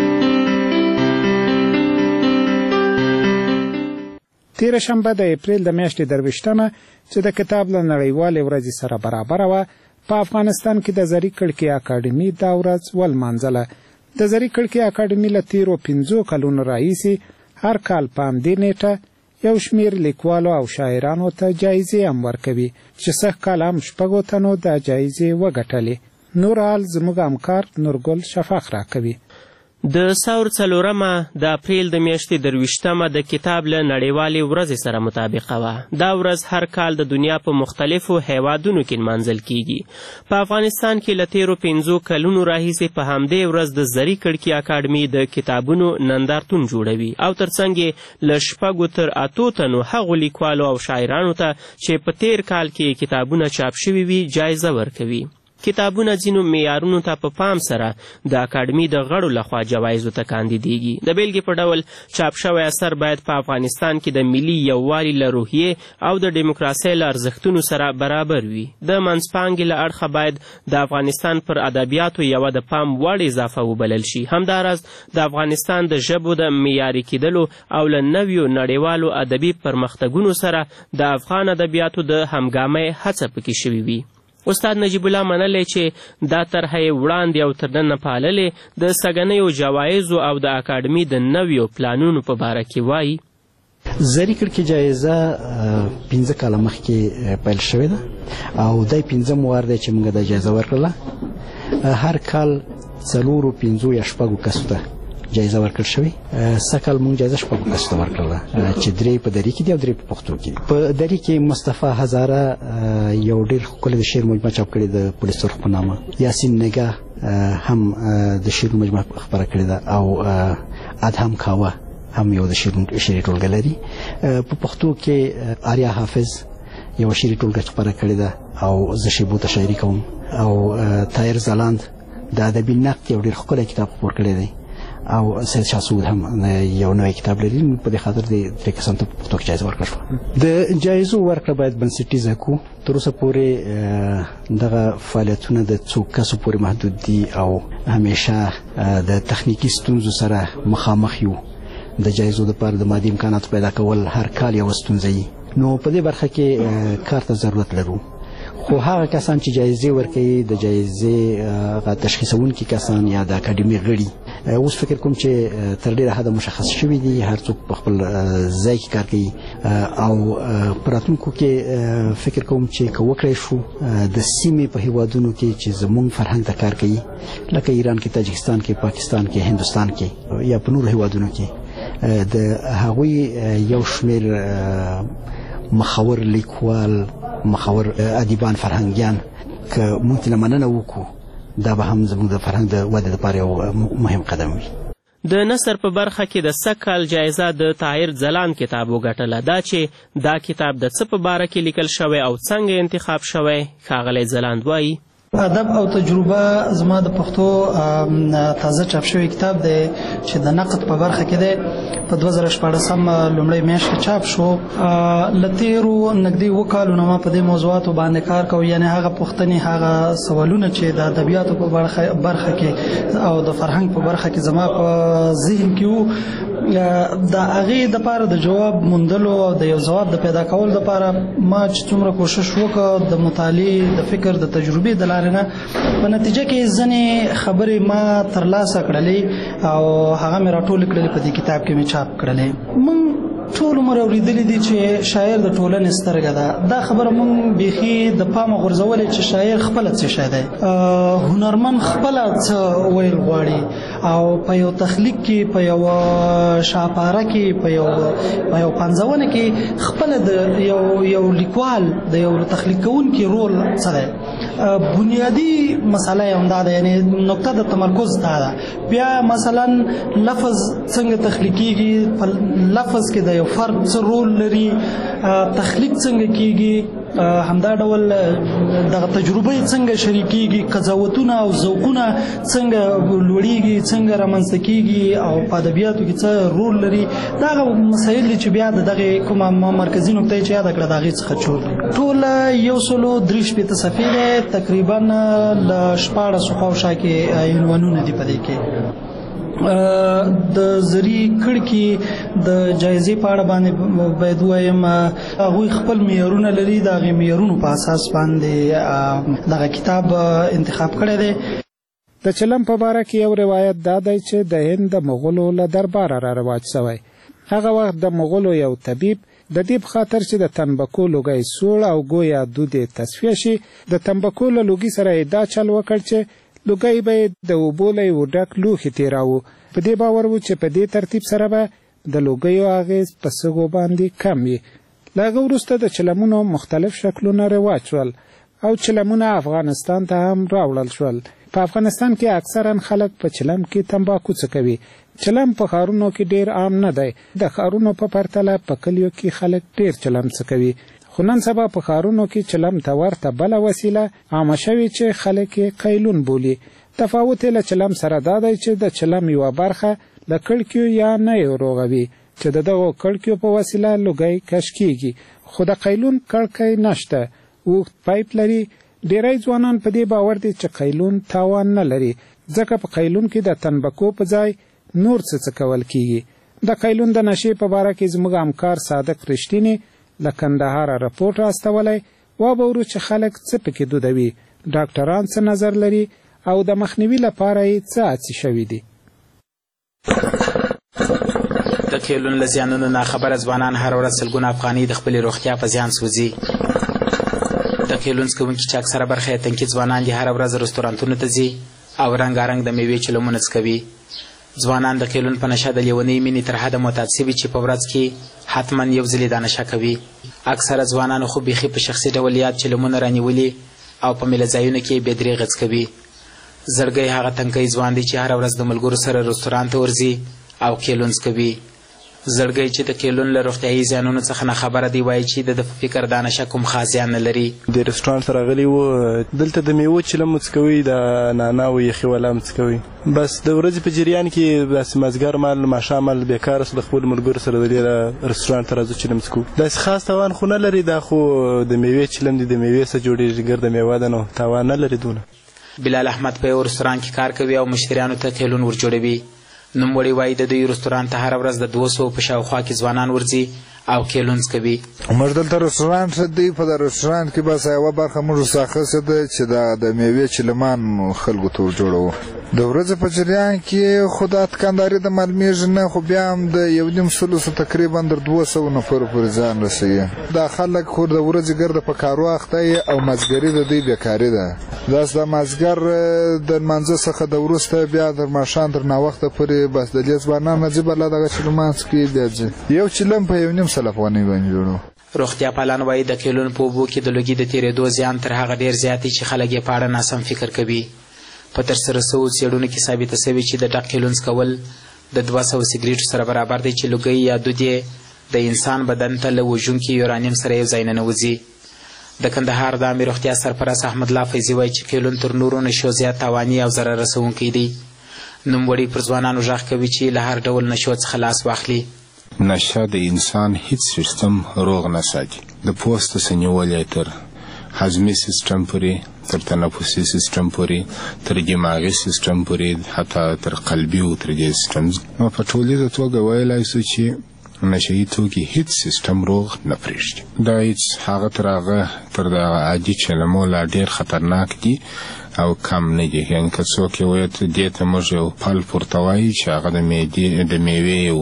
تیره شنبه د اپریل د میاشتې درویشتمه چې د کتاب له نړیوالې ورځې سره برابره وه، په افغانستان کې د زري کړکۍ اکاډمي دا ورځ ولمانځله. د زري کړکۍ اکاډمي له تیرو پنځو کلونو راهیسې هر کال په همدې نیټه یو شمېر لیکوالو او شاعرانو ته جایزې هم ورکوي چې سږ کال هم شپږو تنو دا جایزې وګټلې. نور حال زموږ همکار نورګل شفاق راکوي. د ثور څلورمه د اپریل د میاشتې درویشتمه د کتاب له نړیوالې ورځې سره مطابقه وه. دا ورځ هر کال د دنیا په مختلفو هیوادونو کې نمانځل کیږي. په افغانستان کې له تیرو پنځو کلونو راهیسې په همدې ورځ د زري کړکۍ اکاډمي د کتابونو نندارتون جوړوي او ترڅنګ یې له شپږو تر اتو تنو هغو لیکوالو او شاعرانو ته چې په تیر کال کې کتابونه چاپ شوي وي جایزه ورکوي. کتابونه ځینو معیارونو ته په پام سره د اکاډمي د غړو لخوا جوایزو ته کاندیدېږي. د بیلګې په ډول چاپ شوی اثر باید په افغانستان کې د ملي یووالي له روحیې او د ډیموکراسۍ له ارزښتونو سره برابر وي. د منځپانګې له اړخه باید د افغانستان پر ادبیاتو یوه د پام وړ اضافه وبلل شي. همداراز د افغانستان د ژبو د معیاري کیدلو او له نویو نړیوالو ادبي پرمختګونو سره د افغان ادبیاتو د همګامۍ هڅه پکې شوې وي. استاد نجیب الله منلی چې دا طرحه یې وړاندې او تر ننه پاللې د سږنیو جوایزو او د اکاډمي د نویو پلانونو په باره کې وایي. زري کړکۍ جایزه پنځه کاله مخکې پیل شوې ده او دا پنځم وار دی چې موږ دا جایزه ورکړله. هر کال څلورو پنځو یا شپږو کسو ته جایزه ورکړل شوې. سږ کال موږ جایزه شپږو کسو ته ورکړله چې درې په دري کې دي او درې په پښتو کې دي. په دري کې مصطفی هزاره یو ډېر ښکلی د شعر مجموعه چاپ کړې ده پل سرخ په نامه. یاسین نګاه هم د شعر مجموعه خپره کړې ده او ادهم کاوه هم یو د شعري ټولګه لري. په پښتو کې آریا حافظ یو شعري ټولګه خپره کړې ده او زه شیبو ته شاعري کوم. او طاهر ځلاند د ادبي نقد یو ډېر ښکلی کتاب خپور کړی دی او سید شاه سعود هم یو نوی کتاب لري. په دې خاطر د درې کسانو ته په پښتو کې جایزه ورکړل شوه. د جایزو ورکړه باید بنسټیزه کړو. تر اوسه پورې دغه فعالیتونه د څو کسو پورې محدود دي او همیشه د تخنیکي ستونزو سره مخامخ یو. د جایزو لپاره د مادي امکاناتو پیدا کول هر کال یوه ستونزه وي. نو په دې برخه کې کار ته ضرورت لرو. خو هغه کسان چې جایزې ورکوي د جایزې تشخیصونکي کسان یا د اکاډمي غړي اوس فکر کوم چې تر ډېره حده مشخص شوي دي. هر څوک په خپل ځای کې کار کوي او په راتلونکو کې فکر کوم چې که وکړی شو د سیمې په هیوادونو کې چې زموږ فرهنګ ته کار کوي لکه ایران کې، تاجکستان کې، پاکستان کې، هندوستان کې یا په نورو هیوادونو کې د هغوی یو شمېر مخور لیکوال، مخور ادیبان، فرهنګیان که موږ ترې مننه وکړو دا به هم زموږ د فرهنګ د ودې لپاره یو مهم قدم وي. د نثر په برخه کې د سږ کال جایزه د طاهر ځلاند کتاب وګټله. دا چې دا کتاب د څه په باره کې لیکل شوی او څنګه انتخاب شوی، ښاغلی ځلاند وایي. ادب او تجربه زما د پښتو تازه چاپ شوی کتاب دی چې د نقد په برخه کې دی. په دوه زره شپاړسم لومړۍ میاشت کې چاپ شو. له تېرو نږدې اووه کالو نه ما په دې موضوعاتو باندې کار کوم، یعنې هغه پوښتنې، هغه سوالونه چې د ادبیاتو په برخه کې او د فرهنګ په برخه کې زما په ذهن کې وو، د هغې دپاره د جواب موندلو او د یو ځواب د پیدا کولو دپاره ما چې څومره کوشش وکړ د مطالعې، د فکر، د تجربې د لارې نه په نتیجه کې ځینې خبرې ما ترلاسه کړلې او هغه مې راټولې کړلې، په دې کتاب کې مې چاپ کړلې. موږ ټول عمر اورېدلي دي چې شاعر د ټولنې سترګه ده. دا خبره مونږ بیخي د پامه غورځولې چې شاعر خپله څه شی دی، هنرمند خپله څه ویل غواړي او په یو تخلیق کې، په یو شاهپاره کې، په یو په یو پنځونه کې خپله د یو یو لیکوال د یو تخلیق کوونکي رول څه دی. بنیادی مسله یې همدا ده، یعنې نقطه د تمرکز دا ده. بیا مثلا لفظ څنګه تخلیقیږي، په لفظ کې د یو فرد څه رول لري، تخلیق څنګه کیږي، همدا ډول دغه تجربه څنګه شریکیږي، قضاوتونه او ذوقونه څنګه لوړیږي، څنګه رامنځته کیږي او په ادبیاتو کې څه رول لري. دا مسایل دي چې بیا د دغه کومه مرکزي نقطه چې یاد کړه د هغې څخه جوړ دي. ټول یو سلو درې شپېته صفحې دی، تقریبا له شپاړسو خواوشا کې عنوانونه دي په دې کې. د زری کړکي د جایزې په اړه باندې باید ووایم هغوی خپل معیارونه لري، د هغې معیارونو په اساس باندې دغه کتاب انتخاب کړی دی. د چلم په باره کې یو روایت دا دی چې د هند د مغولو له درباره را رواج شوی. هغه وخت د مغولو یو طبیب د دې په خاطر چې د تنباکو لوګی سوړ او ګویا دود یې تصفیه شي، د تنباکو له لوګي سره یې دا چل وکړ چې لوګی به یې د اوبو له یو ډک لوښي تېراوه. په دې باور و چې په دې ترتیب سره به د لوګیو اغېز په سږو باندې کم وي. له هغه وروسته د چلمونو مختلف شکلونه رواج شول او چلمونه افغانستان ته هم راوړل شول. په افغانستان کې اکثرا خلک په چلم کې تنباکو څکوي. چلم په ښارونو کې ډیر عام نه دی، د ښارونو په پرتله په کلیو کې خلک ډیر چلم څکوي. خو نن سبا په ښارونو کې چلم ته ورته بله وسیله عامه شوې چې خلک یې قیلون بولي. تفاوت یې له چلم سره دا دی چې د چلم یوه برخه له کړکیو یا نیو روغوي چې د دغو کړکیو په وسیله لوګی کش کیږي، خو د قیلون کړکی نشته، اوږد پایپ لري. ډیری ځوانان په دې باور دي چې قیلون تاوان نه لري، ځکه په قیلون کې د تنباکو په ځای نور څه څکول کیږي. د قیلون د نشې په باره کې زموږ همکار صادق رښتینی له کندهاره رپورټ راستولی. وابورو چې خلک څه پکې دودوي، ډاکټران څه نظر لري او د مخنیوي لپاره یې څه هڅې شوي دي. د قیلون له زیانونو ناخبره ځوانان هره ورځ سلګونه افغانۍ د خپلې روغتیا په زیان سوځي. د قیلون څکوونکي چې اکثره برخه یې تنکي ځوانان دي هره ورځ رستورانتونو ته ځي او رنګارنګ د میوې چلمونه څکوي. ځوانان د قیلون په نشه د لیونۍ مینې تر حده معتاد سوي چې په ورځ کې حتما یو ځلې دا نشه کوي. اکثره ځوانانو خو بیخي په شخصي ډول یاد چلمونه رانیولي او په میله ځایونو کې بې درېغه څکوي. زړګی هغه تنکی ځوان دی چې هره ورځ د ملګرو سره رستوران ته ورځي او قیلون څکوي. زړګی چې د قیلون له روغتیایي زیانونو څخه نه خبره دی وایي چې د ده په فکر دا نشه کوم خاص زیان نه لري. د رستورانت ته راغلي وو، دلته د میوو چلم مو څکوي، د نعناو یخي والا هم څکوي. بس د ورځې په جریان کې داسې مازدیګر مهال ماښام مهال بیکاره سو د خپلو ملګرو سره د دې رستورانت ته راځو چلم څکو. داسې خاص تاوان خو نه لري، دا خو د میوې چلم دی، د میوې څخه جوړېږي، ګرده میوه ده، نو تاوان نه لري دونه. بلال احمد په یو رستوران کې کار کوي او مشتریانو ته قیلون ورجوړوي. نوموړی وایي د دوی رستوران ته هره ورځ د دوه سوو په شاوخوا کې ځوانان ورځي او قیلون څکوي. موږ دلته رستورانت دی، په د رستورانت کې بس یوه برخه موږ ورڅخه ده چې د میوې چلمان خلکو ته ورجوړوو. د ورځې په جریان کې خو دا دکانداري د معلومیږي نه، خو بیا هم د یو نیم سلو تقریبا در دوه سوو نفرو پورې ځان رسوي. دا خلک خو د ورځې ګرده په کارو اخته یي او مازدیګري د دوی بیکاري ده. داس د مازدیګر د لمانځه څخه د وروسته بیا د ماښام تر ناوخته پورې بس د دې ځوانان نه ځي بله دغه چلمان څکي بیا ځي. یو چلم په یو نیم سل افغانۍ باندې جوړو. روغتیا پالان وایي د قیلون په اوبو کې د لوګي د تېرېدو زیان تر هغه ډېر زیات دی چې خلک یې په اړه ناسم فکر کوي. په ترسره سوو څېړنو کې ثابته سوي چې د ډک قیلون څکول د دوه سوه سګریټو سره برابر دی چې لوګی یا دود یې د انسان بدن ته له وژونکي یورانیم سره یو ځای ننوځي. د کندهار د عامې روغتیا سرپرست احمد الله فیضي وایي چې قیلون تر نورو نشو زیات تاواني او ضرر رسوونکی دی. نوموړی پر ځوانانو غږ کوي چې له هر ډول نشو څخه لاس واخلي. نشه د انسان هیڅ سیستم روغ نه ساتي، د پوسته څخه نیولی تر هضمي سیستم پورې، تر تنفسي سیستم پورې، تر دماغي سیستم پورې، حتی تر قلبي او تر دې سیستم. نو په ټولیزه توګه ویلی سو چې نشهیي توکي هیڅ سیستم روغ نه پرېږدي. دا هیڅ هغه تر هغه تر دغه عادي چلمو لا ډېر خطرناک دي او کم نه دي. یعنې که څوک یې وایي دې ته موږ یو پل پورته وایي چې هغه د معدې د میوې یو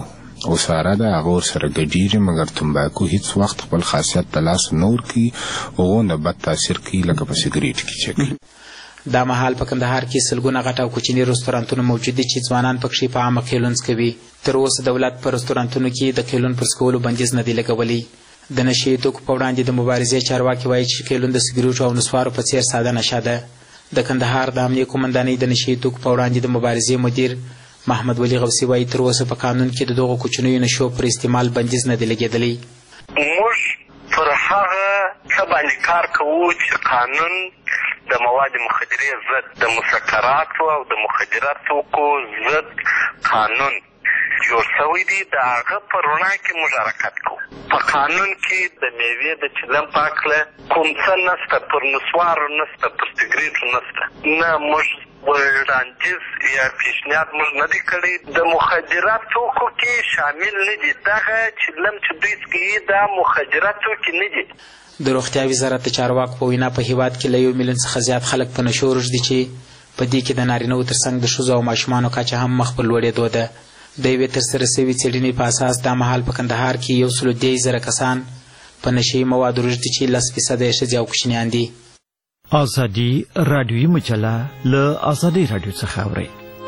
او ساره ده هغه ورسره ګډېږي مګر تمباکو هیڅ وخت خپل خاصیت ته لاس نه ورکوي هغو نه بد تاثیر کوي لکه په سګریټ کې چې کوي. دا مهال په کندهار کې سلګونه غټ او کوچني رستورانتونه موجود دي چې ځوانان پکښې په عامه قیلونز کوي. تر اوسه دولت په رستورانتونو کې د قیلون پر څکولو بندیز نه دی لګولی. د نشې توکو په وړاندې د مبارزې چارواکي وایي چې قیلون د سګریټو او نسوارو په څیر ساده نشه ده. د کندهار د امنیه قومندانۍ د نشې توکو په وړاندې د مبارزې مدیر محمد ولی غوثي وایي تر اوسه په قانون کې د دغو کوچنیو نشو پر استعمال بندیز نه دی لګېدلی. موږ پر هغه څه باندې کار کوو چې قانون د مواد مخدرې ضد د مسکراتو او د مخدره توکو ضد قانون جوړ شوی دی د هغه په رڼا کې موږ حرکت کوو. په قانون کې د میوې د چلم په هکله کوم څه نشته، پر نسوارو نشته، پر سګریټو نشته. نه موږ وړاندیز یا پیشنهاد موږ نه دی کړی. د مخدره توکو کې شامل نه دي. دغه چلم چې دوی څکوي دا مخدره توکي نه دي. د روغتیا وزارت د چارواکو په وینا په هیواد کې له یو میلیون څخه زیات خلک په نشو روږدي چې په دې کې د نارینهو تر څنګ د ښځو او ماشومانو کچه هم مخ په لوړېدو ده. د یوې ترسره سوي څېړنې په اساس دا مهال په کندهار کې یو سلو دېرش زره کسان په نشهیي موادو روږدي چې لس فیصده یې ښځې او کوچنیان دي. ازادي رادیویي مجله له ازادي رادیو څخه اورئ.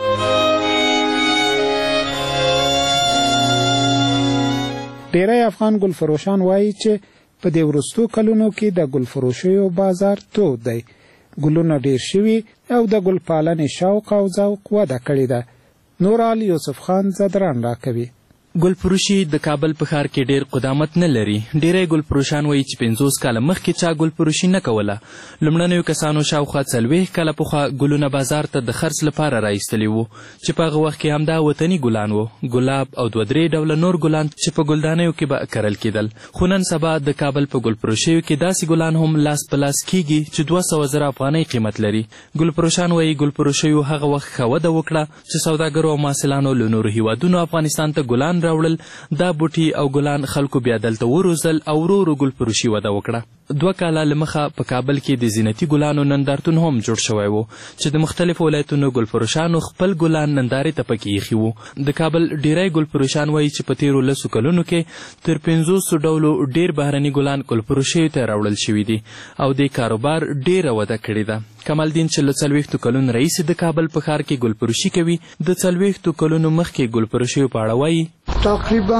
ډیری افغان ګلفروشان وایي چې په دې وروستو کلونو کې د ګلفروشیو بازار تود دی. ګلونه ډیر شوي او د ګل پالنې شوق او ذوق وده کړې ده. نورال یوسف خان زدران راکوي. ګلفروشي د کابل په ښار کې ډیر قدامت نه لري. ډیری ګلفروشان وایي چې پنځوس کاله مخکې چا ګلفروشي نه کوله. لومړنیو کسانو شاوخوا څلوېښت کاله پخوا ګلونه بازار ته د خرڅ لپاره رایستلي وو چې په هغه وخت کې همدا وطني ګلان وو، ګلاب او دوه درې ډوله نور ګلان چې په ګلدانیو کې به کرل کېدل. خو نن سبا د کابل په ګلفروشیو کې داسې ګلان هم لاس په لاس کېږي چې دوه سوه زره افغانۍ قیمت لري. ګلفروشان وایي ګلفروشیو هغه وخت ښه وده وکړه چې سوداګرو او محصلانو له نورو هیوادونو افغانستان ته ګلان راوړل. دا بوټي او ګلان خلکو بیا دلته وروزل او ورو ورو ګلفروشي وده وکړه. دوه کاله له مخه په کابل کې د زینتي ګلانو نندارتون هم جوړ شوی و چې د مختلفو ولایتونو ګلفروشانو خپل ګلان نندارې ته پکې ایښي وو. د کابل ډیری ګلفروشان وایي چې په تیرو لسو کلونو کې تر پنځوسو ډولو ډیر بهرني ګلان ګلفروشیو ته راوړل شوي دي او دې کاروبار ډیره وده کړې ده. کمالدین چې له څلوېښتو کلونو راهیسې د کابل په ښار کې ګلفروشي کوي د څلوېښتو کلونو مخکې ګلفروشیو په اړه وایي تقریبا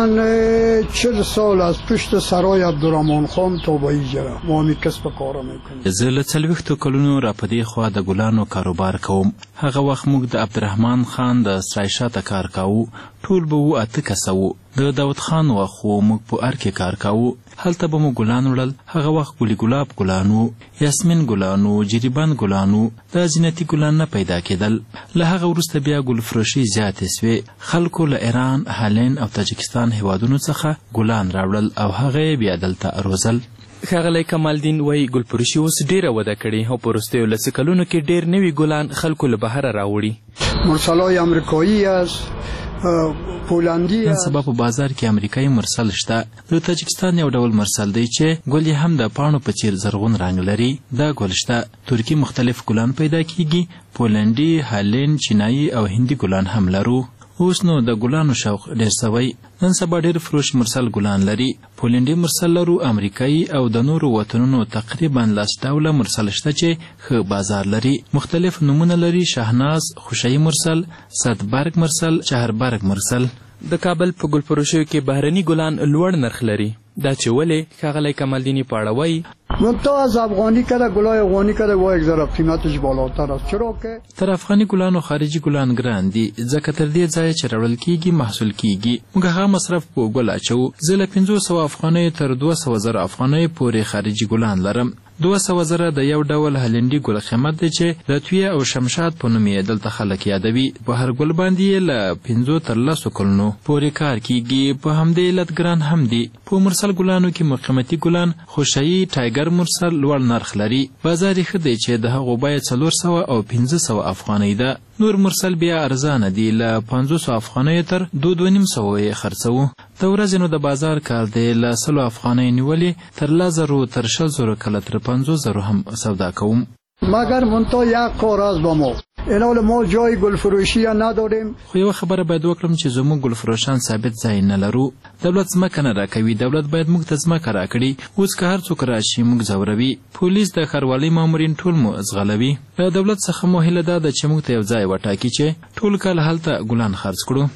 چهل سال از پشت سرای عبدالرحمن خان تا به اینجا ما می کسب کار میکنیم. زه له څلوېښتو کلونو را په دې خوا د ګلانو کاروبار کوم. هغه وخت موږ د عبدالرحمن خان د سرای شاته کار کوو. ټول به وو اته کسه وو. د داود خان وخت خو موږ په ار کې کار کوو. هلته به مو ګلان وړل. هغه وخت ګلي ګلاب ګلانو، یاسمین ګلانو، جریبان ګلانو، دا زینتي ګلان نه پیدا کېدل. له هغه وروسته بیا ګلفروشي زیاتې سوې. خلکو له ایران، هالند او تاجکستان هیوادونو څخه ګلان راوړل او هغه یې بیا دلته روزل. ښاغلی کمالدین وایي ګلفروشي اوس ډیره وده کړې او په وروستیو لسو کلونو کې ډیر نوي ګلان خلکو له بهره راوړي. مرسلای امریکایي است، پولندي نن سبا په بازار کې امریکایي مرسل شته. د تاجکستان یو ډول مرسل دی چې ګل یې هم د پاڼو په څیر زرغون رنګ لري. دا ګل شته. ترکي مختلف ګلان پیدا کیږي. پولنډي، هالند، چینایي او هندي ګلان هم لرو. اوس نو د ګلانو شوق ډیر سوی. نن سبا ډیر فروش مرسل ګلان لري. پولنډي مرسل لرو، امریکایي او د نورو وطنونو تقریبا لس ډوله مرسل شته چې ښه بازار لري. مختلف نومونه لري: شاهناز، خوشایي مرسل، صدبرګ مرسل، چهربرګ مرسل. د کابل په ګلفروشیو کې بهرني ګلان لوړ نرخ لري. دا چې ولې ښاغلی کمالدینی په اړه وایي منتها از افغانی کرده گلای افغانی کرده و یک ذره قیمتش بالاتر است. چرا که تر افغاني ګلانو خارجي ګلان ګران دي ځکه تر دې ځایه چې راوړل کیږي محصول کیږي. موږ هغه مصرف په ګل اچوو. زه له پنځو سوه افغانیو تر دوه سوه زره افغانیو پورې خارجي ګلان لرم. دوه سوه زره د یو ډول هلندي ګل قیمت دی چې د تویه او شمشاد په نوم یې دلته خلک یادوي. په هر ګل باندې یې له پنځو تر لسو کلونو پورې کار کیږي. په همدې علت ګران هم دي. په مرسل ګلانو کې مقیمتي ګلان خوشایي، ټایګر مرسل لوړ نرخ لري. بازار یې ښه دی چې د هغو بیه څلور سوه او پنځه سوه افغانۍ ده. نور مرسل بیا ارزانه دي. له پنځوسو افغانیو تر دوه دوه نیم سوه یې خرڅوو. د ورځې نو د بازار کار دی. له سلو افغانۍ نیولې تر لس زرو تر شل زرو کله تر پنځوس زرو هم سودا کوم. مگر منتها یک کار است با ما اینال ما جای گل فروشی نداریم. خو یو خبره باید وکړم چې زموږ ګل فروشان ثابت ځای نه لرو. دولت ځمکه نه راکوي. دولت باید موږ ته ځمکه راکړي. اوس که هر څوک راشي موږ ځوروي. پولیس د ښاروالۍ مامورین ټول مو ځغلوي. له دولت څخه مو هیله دا ده چې موږ ته یو ځای وټاکي چې ټول کال هلته ګلان خرڅ کړو.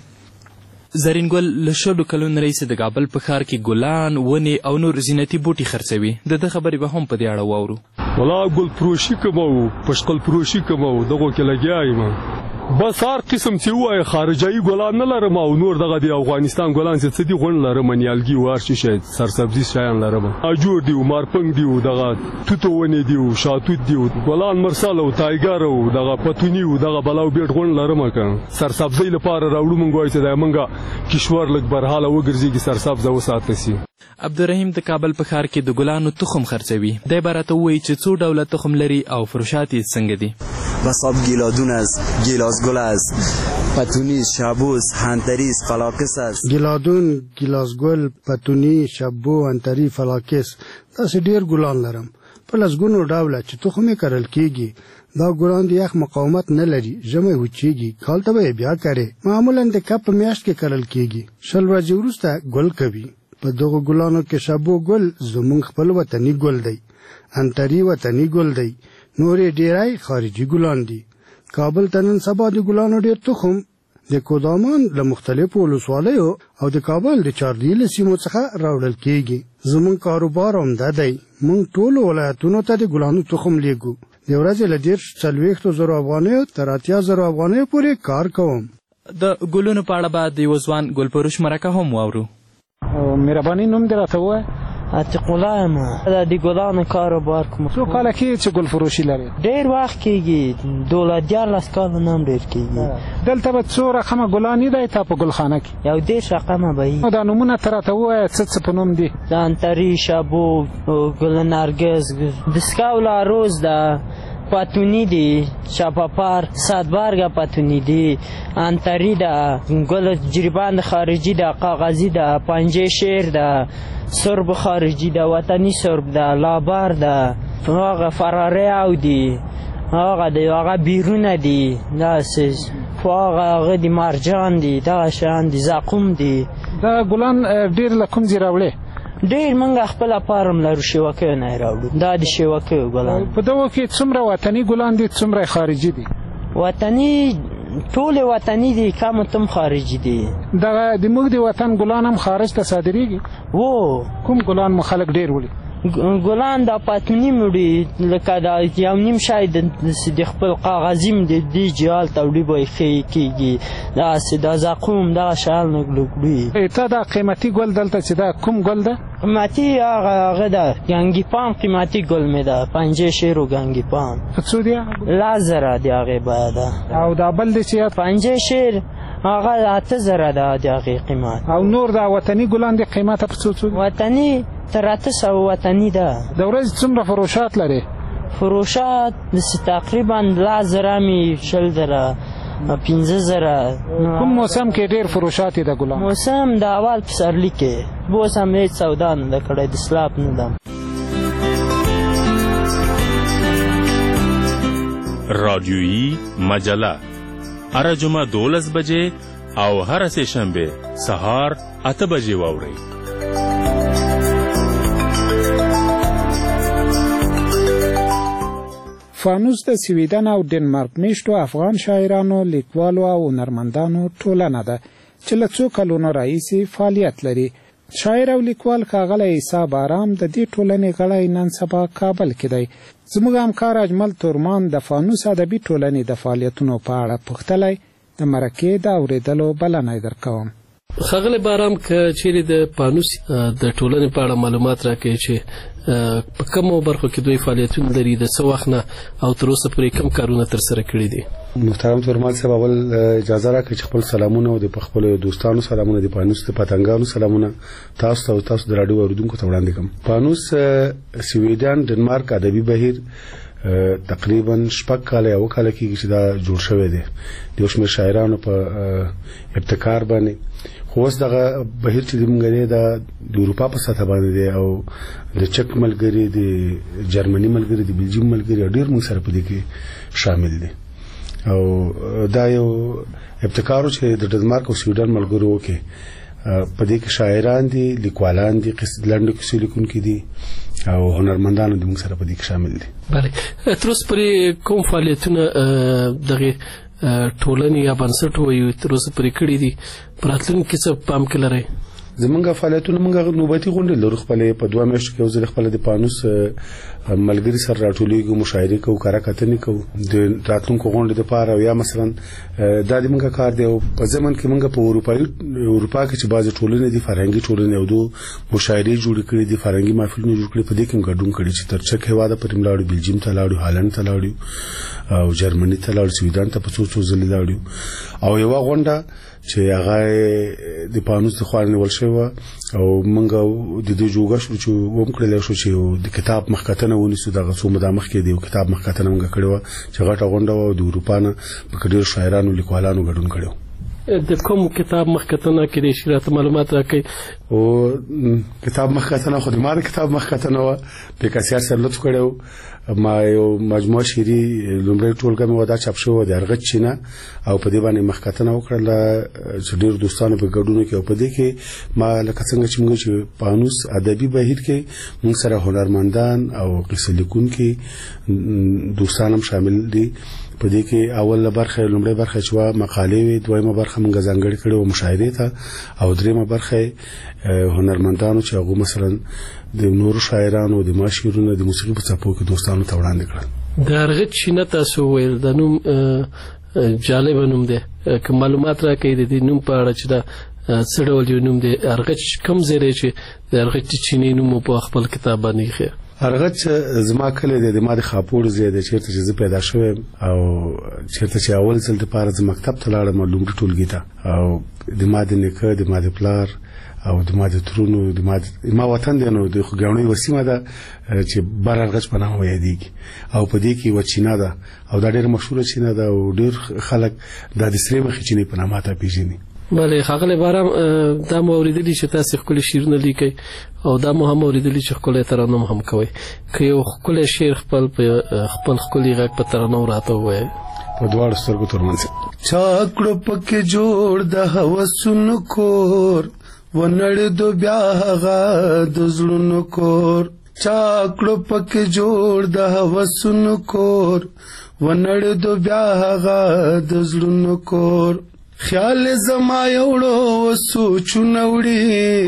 زرین ګل له شلو کلونو راهیسې د کابل په ښار کې ګلان، ونې او نور زینتي بوټي خرڅوي. د ده خبرې به هم په دې اړه واورو. ولا ګل فروشي کومو، پشقل فروشي کومو، دغو کې لګیا یم. بس هر قسم چې وایي خارجایي ګلان نه لرم او نور دغه د افغانستان ګلان چې څه دي غونډ لرم، نیالګي و هر شي شی سرسبزي شیان لرم. اجور دي و مارپنګ دي و دغه توتو ونې دي و شاتوت دي و ګلان مرسل او تایګر او دغه پتوني و دغه بلاو بیټ غونډ لرم. که سرسبزي لپاره راوړو مونږ وایي چې دا مونږه کشور لږ برحاله وګرځېږي سرسبزه وساتل سي. عبدالرحیم د کابل په ښار کې د ګلانو تخم خرڅوي. دی به راته ووایي چې څو ډوله تخم لري او فروشات یې څنګه دي. بساب گیلادون است، گیلاس گل است، پتونی، شابوس، هنتریس، فلاکس است. گیلادون، گیلاس گل، پتونی، شابو، هنتری، فلاکس داسې ډیر ګلان لرم. په لسګونو ډوله چې تخم یې کرل کیږي. دا ګلان د یخ مقاومت نه لري، ژمی وچیږي، کال ته به یې بیا کرې. معمولا د کب په میاشت کې کرل کیږي. شل ورځې وروسته ګل کوي. په دغو ګلانو کې شابو ګل زمونږ خپل وطني ګل دی. انتری وطني ګل دی. نورې ډیری خارجي ګلان دي. کابل ته نن سبا د ګلانو ډیر تخم د کودامان له مختلفو ولسوالیو او د کابل د چاردی له سیمو څخه راوړل کیږي. زمونږ کاروبار همدا دی. موږ ټولو ولایتونو ته د ګلانو تخم لیږو. د ورځې له دېرش څلوېښتو زرو افغانیو تر اتیا زرو افغانیو پورې کار کوم. د ګلونو په اړه به د یوه ځوان ګلفروش مرکه هم واورو. مهرباني نوم دې راته ووایه. عتیق الله یم. د کاروبار کاروبار کوم. څو کاله کېږي چې ګل فروشي لري؟ ډېر وخت کېږي. دولت دیارلس کاله نه هم ډېر کېږي. دلته به څو رقمه ګلان دی تا په ګلخانه کې؟ یو دېرش رقمه به وي. دا نومونه ته راته ووایه څه څه په نوم دي؟ د انتري، شابو، ګل نرګس، دسکاولا روز ده، پاتونی دی، شاپاپار، سادبارگا پاتونی دی، انتری ده، گل جریبان خارجی ده، کاغذی ده، پنجه شیر ده، سرب خارجی ده، وطنی سرب ده، لابار ده، آقا فراره او دی، آقا دی، آقا بیرون دی، داسیز، آقا آقا دی مرجان دی، دا شان دی، زاقوم دی. دا ګلان ډیر له کوم ځای راوړې؟ ډېر موږ خپله پارم لرو، شیوکیو نه یې راوړو. دا د شیوکیو ګلان. په دغو کې څومره وطني ګلان دي، څومره خارجي دي؟ وطني ټولې وطني دي، کم تم خارجي دي. دغه د موږ د وطن ګلان هم خارج ته صادریږي؟ و کوم ګلان مو خلک ډېر وړي؟ ګلان دا پاتوني وړي، لکه دا یو نیم شاید د خپل کاغذي م د دې جهال ته وړي به یې ښې کېږي. داسې دا زاقوم دغه شیان وړي. ته دا قیمتي ګل دلته چې دا کوم ګل ده؟ قیمتي هغه هغه ده ګنګیپان قیمتي ګل مې ده، پنجه شیر و ګنګیپان. څو دی؟ لس زره د هغې بیه ده. او دا بل دی چې پنجه شیر هغه اته زره ده د هغې قیمت. او نور دا وطني ګلان د قیمته په څو څو دي؟ وطني تر اته سوه وطني ده. د ورځې څومره فروشات لري؟ فروشات تقریبا لس زره مې شل زره پنځه زره. کوم موسم کې ډېر فروشات یې د ګلانو؟ موسم د اول پسرلي کې. اوس هم هېڅ سودا نه ده کړې، د سلاب نه ده. رادیویی مجله هره جمعه دولس بجې او هره سه شنبه سهار اته بجې واورئ. فانوس د سویډن او ډنمارک میشتو افغان شاعرانو، لیکوالو او هنرمندانو ټولنه ده چې له څو کلونو راهیسې فعالیت لري. شاعر او لیکوال ښاغلی عیسی بارام د دې ټولنې غړی نن سبا کابل کې دی. زموږ همکار اجمل تورمان د فانوس ادبي ټولنې د فعالیتونو په اړه پوښتلی، د مرکې د اورېدلو بلنه یې درکوم. ښاغلی بارام، که چیرې د فانوس د ټولنې په اړه معلومات راکوي چې په کومو برخو کې دوی فعالیتونه لري، د څه وخت نه او تر اوسه پورې کوم کارونه ترسره کړي دي؟ محترم تورمان صاحب، اول اجازه راکړئ چې خپل سلامونه او د خپلو دوستانو سلامونه، د فانوس د پتنګانو سلامونه تاسو ته او تاسو د راډیو اوریدونکو ته وړاندې کوم. فانوس سویډن ډنمارک ادبي بهیر تقریبا شپږ کاله او کاله کېږي چې دا جوړ شوی دی د یو شمېر شاعرانو په ابتکار باندې. خو اوس دغه بهیر چې موږ دی د اروپا په سطح باندې دی او د چک ملګري، د جرمني ملګري، د بلجیم ملګري ډېر موږ سره په دې کې شامل دي. او دا یو ابتکار چې د ډنمارک او سویډن ملګرو کې په دې کې شاعران دي، لیکوالان دي، لنډو کیسې لیکونکي دي او هنرمندان د موږ سره په دې کې شامل دي. بله تر اوسه پورې کوم فعالیتونه دغه ټولنې یا بنسټ وایو تر اوسه پورې کړي دي، په راتلونکي کې څه پام کې لرئ؟ زمونږ فعالیتونه موږ نوبتي غونډې لرو، خپلې په دوه میاشتو کې یو ځل خپله د پانوس ملګري سره راټولیږو، مشاعرې کوو، کره کتنې کوو د راتلونکو غونډې دپاره. او یا مثلا دا د موږ کار دی او په ضمن کې موږ په اروپایي اروپا کې چې بعضې ټولنې دي، فرهنګي ټولنې او دو مشاعرې جوړې کړي دي، فرهنګي محفلونه جوړ کړي، په دې کې هم ګډون کړي چې تر چک هېواده پورې هم لاړو، بلجیم ته لاړو، هالند ته لاړو او جرمني ته لاړو، سویډن ته په څو څو ځلې لاړو. او یوه غونډه چې هغه د پانوس د خوا نیول شوې وه او موږ د دې جوګه شو چې وم کړلی شو چې د کتاب مخکتنه ونیسو. دغه څو موده مخکې د یو کتاب مخکتنه موږ کړې وه چې غټه غونډه وه او د اروپا نه پکې ډېرو شاعرانو لیکوالانو ګډون کړی و. د کوم کتاب مخکتنه کې د شیرات معلومات راکړئ؟ او کتاب مخکتنه خو د ما د کتاب مخکتنه وه، پیکاسیار سره لطف کړی و. ما یو مجموعه شعري لومړۍ ټولګه مې وه دا چاپ شوې وه د ارغچ چینه او په دې باندې مخکتنه وکړله چې ډېرو دوستانو په ګډون کې. او په دې کې ما لکه څنګه چې موږ چې پانوس ادبي بهیر کې موږ سره هنرمندان او قصه لیکونکي دوستان هم شامل دي. په دې کې اوله برخه لومړی برخه چې وا مقالې وي، دویمه برخه موږ ځانګړې کړې و مشاعرې ته، او دریمه برخه هنرمندانو چې هغه مثلا د نورو شاعرانو د معاشرونو د موسیقي په څپو کې دوستانو ته وړاندې کړل. د ارغچ چینه تاسو ویل د نوم جالب نوم دی، که معلومات راکړئ د دې نوم په اړه چې دا څه ډول یو نوم دی؟ ارغچ کوم ځای دی چې د ارغچ چینې نوم په خپل کتاب باندې ایښی؟ ارغچ زما کلی دی، د ما د خاپوړ ځای دی چېرته چې زه پیدا شویم او چېرته چې اول ځل دپاره زه مکتب ته لاړم لومړي ټولګي ته، او د ما د نیکه، د ما د پلار او د ما د ترونو، د ما ما وطن دی نو د ګاونډۍ یوه سیمه ده چې بر ارغچ په نامه یادېږي او په دې کې یوه چینه ده او دا ډېره مشهوره چینه ده او ډېر خلک دا د سرې مخې چینې په نامه ته پېژني. بله ښاغلی بارام، دا مو اورېدلي چې تاسې ښکلي شعرونه لیکئ او دا مو هم اورېدلي چې ښکلی ترنم هم کوئ. که یو ښکلی شعر خپل خپل ښکلي غږ په ترنم راته ووایئ په دواړو سترګو ترمنځ. چاکړو پکې جوړ د هوسونو کور ونړېدو بیا هغه د زړونو کور، چاکړو پکې جوړ د هوسونو کور ونړېدو بیا هغه د زړونو کور، خیال زما یوړو سوچونه وړي،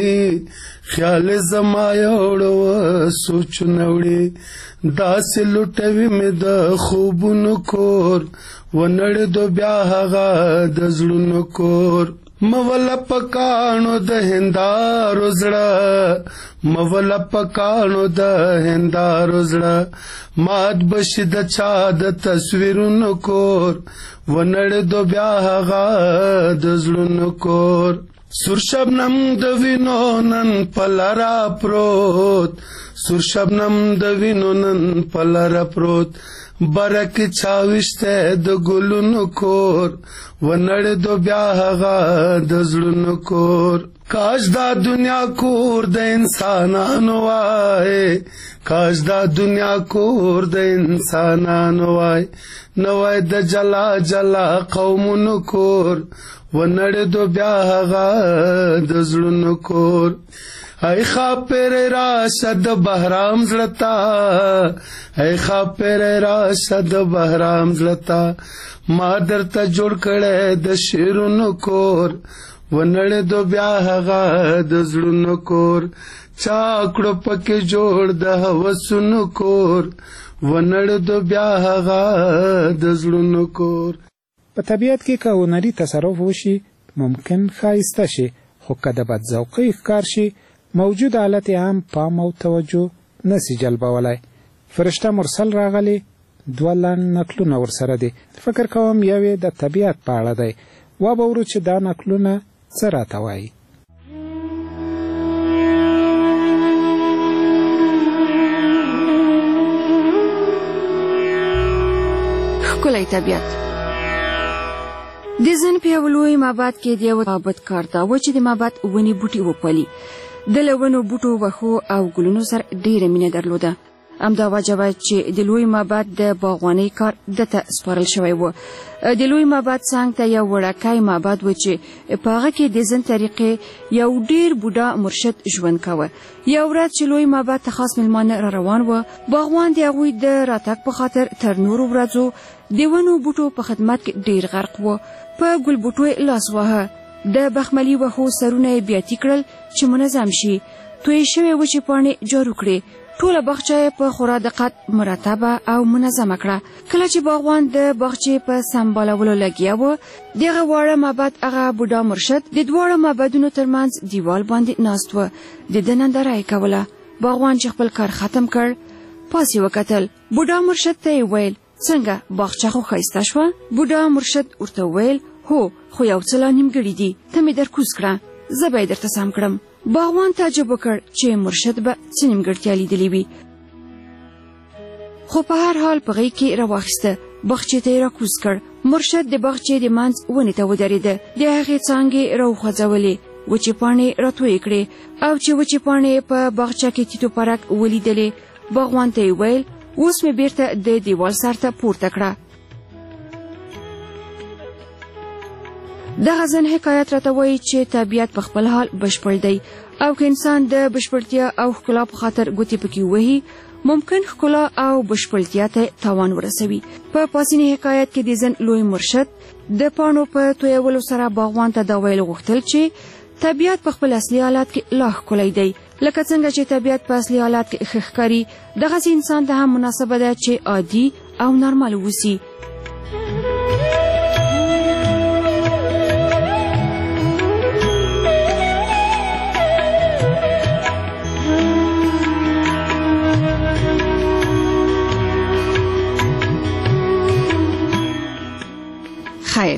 خیال زما یوړو سوچونه وړي، داسې لوټوي مې د خوبونو کور ونړېدو بیا هغه د زړونو کور، مولا پکانو د هندارو زړه، مولا پکانو د هندارو زړه، مات بشي د چا د تصویرونو کور ونړېدو بیا هغه د زړونو کور، سور شبنم د وینو نن په لاره پروت، سور شبنم د وینو نن په لاره پروت، برک چاوشته د ګلونو کور ونړېدو بیا هغه د زړونو کور، کاش دا دنیا کور د انسانانو وای، کاش دا دنیا کور د انسانانو وای، نوای د جلا جلا قومونو کور ونړېدو بیا هغه د زړونو کور، ای خاپر راشه د بهرام زړتا، ای خاپر راشه د بهرام زړتا، ما درته جوړ کړی د شعرونو کور ونړېدو بیا هغه د زړونو کور، چاکړو پکې جوړ د هوسونو کور ونړېدو بیا هغه د زړونو کور. په طبیعت کې که هنري تصرف وشي ممکن ښایسته شي، خو که د بدذوقۍ ښکار شي موجود حالت هم پام او توجه نسی جلبولی. فرشته مرسل راغلی دوه لنډ نکلونه ورسره دي، فکر کوم یو د طبیعت په اړه دی. وبورو چې دا نکلونه څه راته وایي. ښکلی طبیعت د ځن په یو لوی معبد کې د یو عابد کار دا و چې د معبد ونې بوټي وپالي. د له ونو بوټو وښو او ګلونو سره ډېره مینه درلوده همدا وجه وه چې د لوی معبد د باغوانۍ کار دته سپارل شوی و. د لوی معبد څنګ ته یو وړکی معبد و چې په هغه کې د ځن طریقې یو ډیر بوډا مرشد ژوند کاوه. یو ورځ چې لوی معبد ته خاص مېلمانه را روان و، باغوان د هغوی د راتګ په خاطر تر نورو ورځو د ونو بوټو په خدمت کې ډیر غرق و. په ګل بوټو یې لاس واهه، د بخملي وښو سرونه یې بیاتي کړل چې منظم شي. توی شوې وچې پاڼې جارو کړې. ټوله باغچه یې په خورا دقت مرتبه او منظمه کړه. کله چې باغوان د باغچې په سمبالولو لګیا و، دغه واړه معبد هغه بوډا مرشد د دواړو معبدونو ترمنځ دیوال باندې ناست و. د ده ننداره یې کوله. باغوان چې خپل کار ختم کړ، پاس یې وکتل. بوډا مرشد ته یې ویل، څنګه باغچه خو ښایسته شوه؟ بوډا مرشد ورته ویل، هو، خو یو څه لا نیمګړي دي، ته مې درکوز کړه، زه به یې درته سم کړم. باغوان تعجب وکړ چې مرشد به څه نیمګړتیا لیدلې وي، خو په هر حال په غېږ کې راواخیسته. باغچې ته یې راکوز کړ. مرشد د باغچې د منځ ونې ته ودرېده. د هغې څانګې راوخوځولې، وچې پاڼې راتویې کړې، او چې وچې پاڼې په باغچه کې تیتو پرک ولیدلې، باغوان ته یې ویل، اوس مې بیرته د دیوال سر ته پورته کړه. دغه ځن حکایت راته وایي چې طبیعت په خپل حال بشپړ دی، او که انسان د بشپړتیا او ښکلا په خاطر ګوتې پکې ووهي، ممکن ښکلا او بشپړتیا ته تاوان ورسوي. په پاسیني حکایت کې د ځن لوی مرشد د پاڼو په تویولو سره باغوان ته دا ویل غوښتل چې طبیعت په خپل اصلي حالت کې لا ښکلی دی. لکه څنګه چې طبیعت په اصلي حالت کې ښه ښکاري، دغسې انسان ته هم مناسبه ده چې عادي او نارمل اوسي. خیر،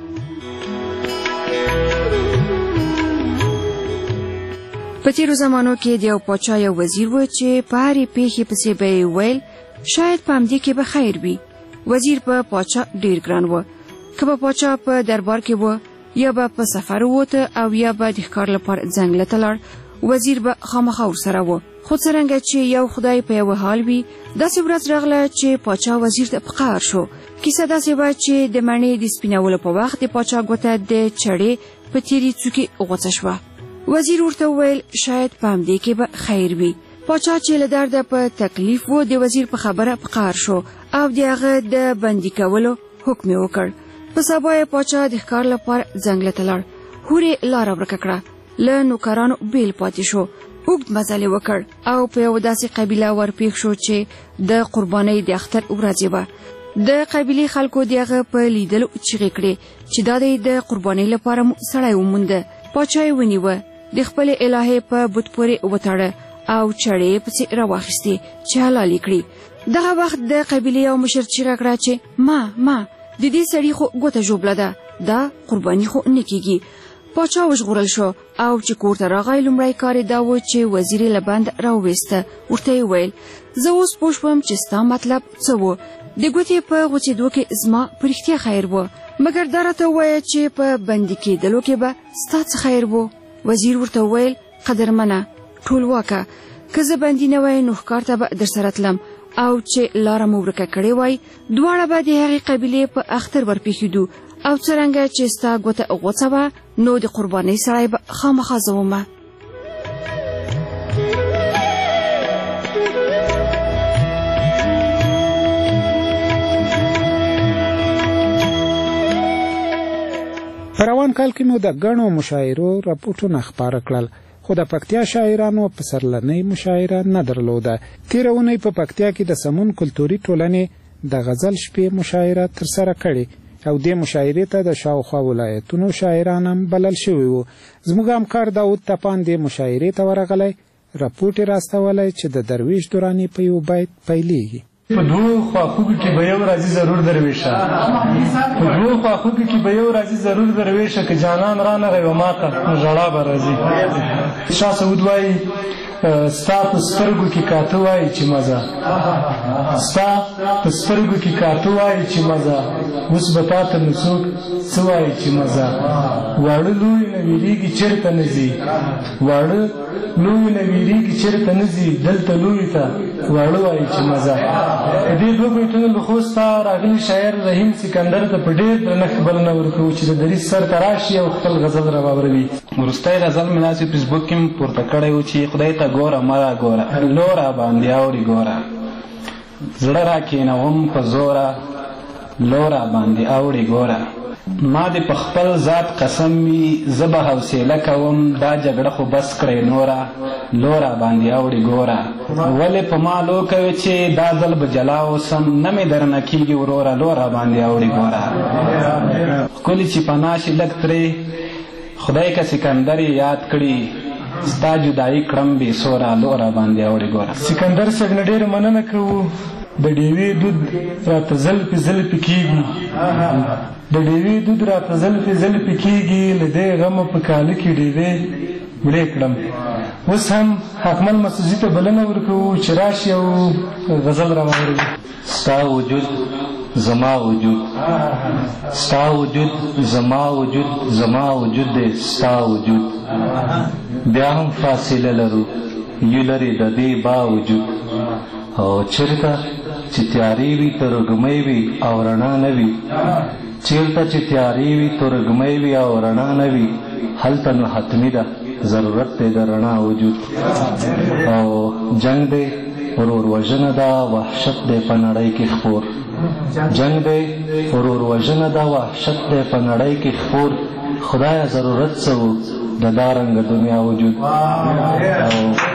په تیرو زمانو کې د یو پاچا یو وزیر و چې په هرې پیښې پسې به یې ویل شاید په همدې کې به خیر وي. وزیر په پاچا ډیر ګران و. که به پاچا په دربار کې و، یا به په سفر ووته او یا به د ښکار لپاره ځنګله ته لاړ، وزیر به خامخا ورسره و. خو څرنګه چې یو خدای په یوه حال وي، داسې ورځ راغله چې پاچا وزیر ته په قهر شو. کیسه داسې وه چې د مڼې د سپینولو په وخت د پاچا ګوته د چړې په تیرې څوکې غوڅه شوه. وزیر ورته وویل شاید په همدې کې به خیر وي. پاچا چې له درده په تکلیف و، د وزیر په خبره په قهر شو او د هغه د بندي کولو حکم یې وکړ. په سبا یې پاچا د ښکار لپاره ځنګله ته لاړ. هورې لاره ورکه کړه، له نوکرانو بیل پاتې شو. اوږد مزل یې وکړ او په یوه داسې قبیله ورپېښ شو چې د قربانۍ د اختر ورځې وه. د قبیلې خلکو د هغه په لیدلو چیغې کړې چې دا دی د قربانۍ لپاره مو سړی ومونده. پاچا یې ونیوه، د خپلې الهې په بت پورې وتړه او چړې یې پسې راواخیستې چې حلال یې کړي. دغه وخت د قبیلې یو مشر چیغه کړه چې ما ما د دې سړي خو ګوته ژوبله ده، دا قرباني خو نه کیږي. پاچا وژغورل شو او چې کور ته راغی، لومړی کار یې دا و چې وزیر یې له بند راوویسته. ورته یې ویل زه اوس پوه شوم چې ستا مطلب څه و. د ګوتې په غوڅېدو کې زما په رښتیا خیر و، مګر دا راته ووایه چې په بندي کېدلو کې به ستا څه خیر و. وزیر ورته وویل قدرمنه ټولواکه، که زه بندي نه وای نو ښکار ته به درسره تلم، او چې لاره مو ورکه کړې وای، دواړه به د هغې قبیلې په اختر ورپېښېدو، او څرنګه چې ستا ګوته غوڅه وه نو د قربانۍ سړی به خامخا زه ومه. په روان کال کې مو د ګڼو مشاعرو راپورټونه خپاره کړل، خو د پکتیا شاعرانو پسرلنۍ مشاعره نه درلوده. تېره اونۍ په پکتیا کې د سمون کلتوري ټولنې د غزل شپې مشاعره ترسره کړې او دې مشاعرې ته د شاوخوا ولایتونو شاعران هم بلل شوي وو. زموږ همکار داود تپان دې مشاعرې ته ورغلی، راپورټ یې راستولی چې د درویش دراني په یو بیت پیلیږي. په دوو خواخوږو کې به یو راځي ضرور درویشه، په دوو خواخوږو کې به یو راځي ضرور درویشه، که جانان رانغی و ماته نو ژړا به راځي. شاه سعود وایي ستا په سترګو کې کاته وایي چې مزه ستا په سترګو کې کاته وایي چې مزه اوس به تا ته نو څوک څه وایي چې مزه واړه لوی نه ویرېږي چېرته نه ځي واړه لوی نه ویرېږي چېرته نه ځي دلته لوی ته واړه وایي چې مزه په دې دوه بیتونو له خوستا راغلي شاعر رحیم سکندر ته په ډېر درنښت بلنه ورکوو چې د دریځ سر ته راشي او خپل غزل راواوروي. وروستی غزل مې داسې فیسبوک کې مې پورته کړی و چې خدای ته ګوره مه را ګوره لو را باندې اورې ګوره زړه را کښېنوم په زوره لو را باندې اورې ګوره ما دې په خپل ذات قسم وي زه به حوصله کوم دا جګړه خو بس کړی نوره لو را باندې اورې ګوره ولې په ما لو کوې چې دا ځل به جلا اوسم نه مې درنه کېږي وروره لو را باندې اورې ګوره ښکلي چې پناه شي لږ ترې خدای که سکندر یې یاد کړي ستا جدایي کړم بې سوره لو را باندې اورې ګوره. سکندر صاحب نه ډېره مننه کوو. د ډېوې دود راته زلفې زلفې کېږي د ډېوې دود راته زلفې زلفې کېږي له دې غمه په کاله کې ډېوې مړې کړم. اوس هم حکمل مسعودي ته بلنه ورکوو چې راشي او غزل راواوروي. ستا وجود زما وجود ستا وجود زما وجود زما وجود دی ستا وجود بیا هم فاصله لرو یو لرې د دې باوجود او چېرته چې تیارې وي ترږمۍ وي او رڼا نه وي چېرته چې تیارې وي ترږمۍ وي او رڼا نه وي هلته نو حتمي ده ضرورت دی د رڼا وجود او جنگ دی ورور وژنه ده وحشت دی په نړۍ کې خپور جنگ دی ورور وژنه ده وحشت دی په نړۍ کې خپور خدایه ضرورت څه و د دا رنګه دنیا وجود او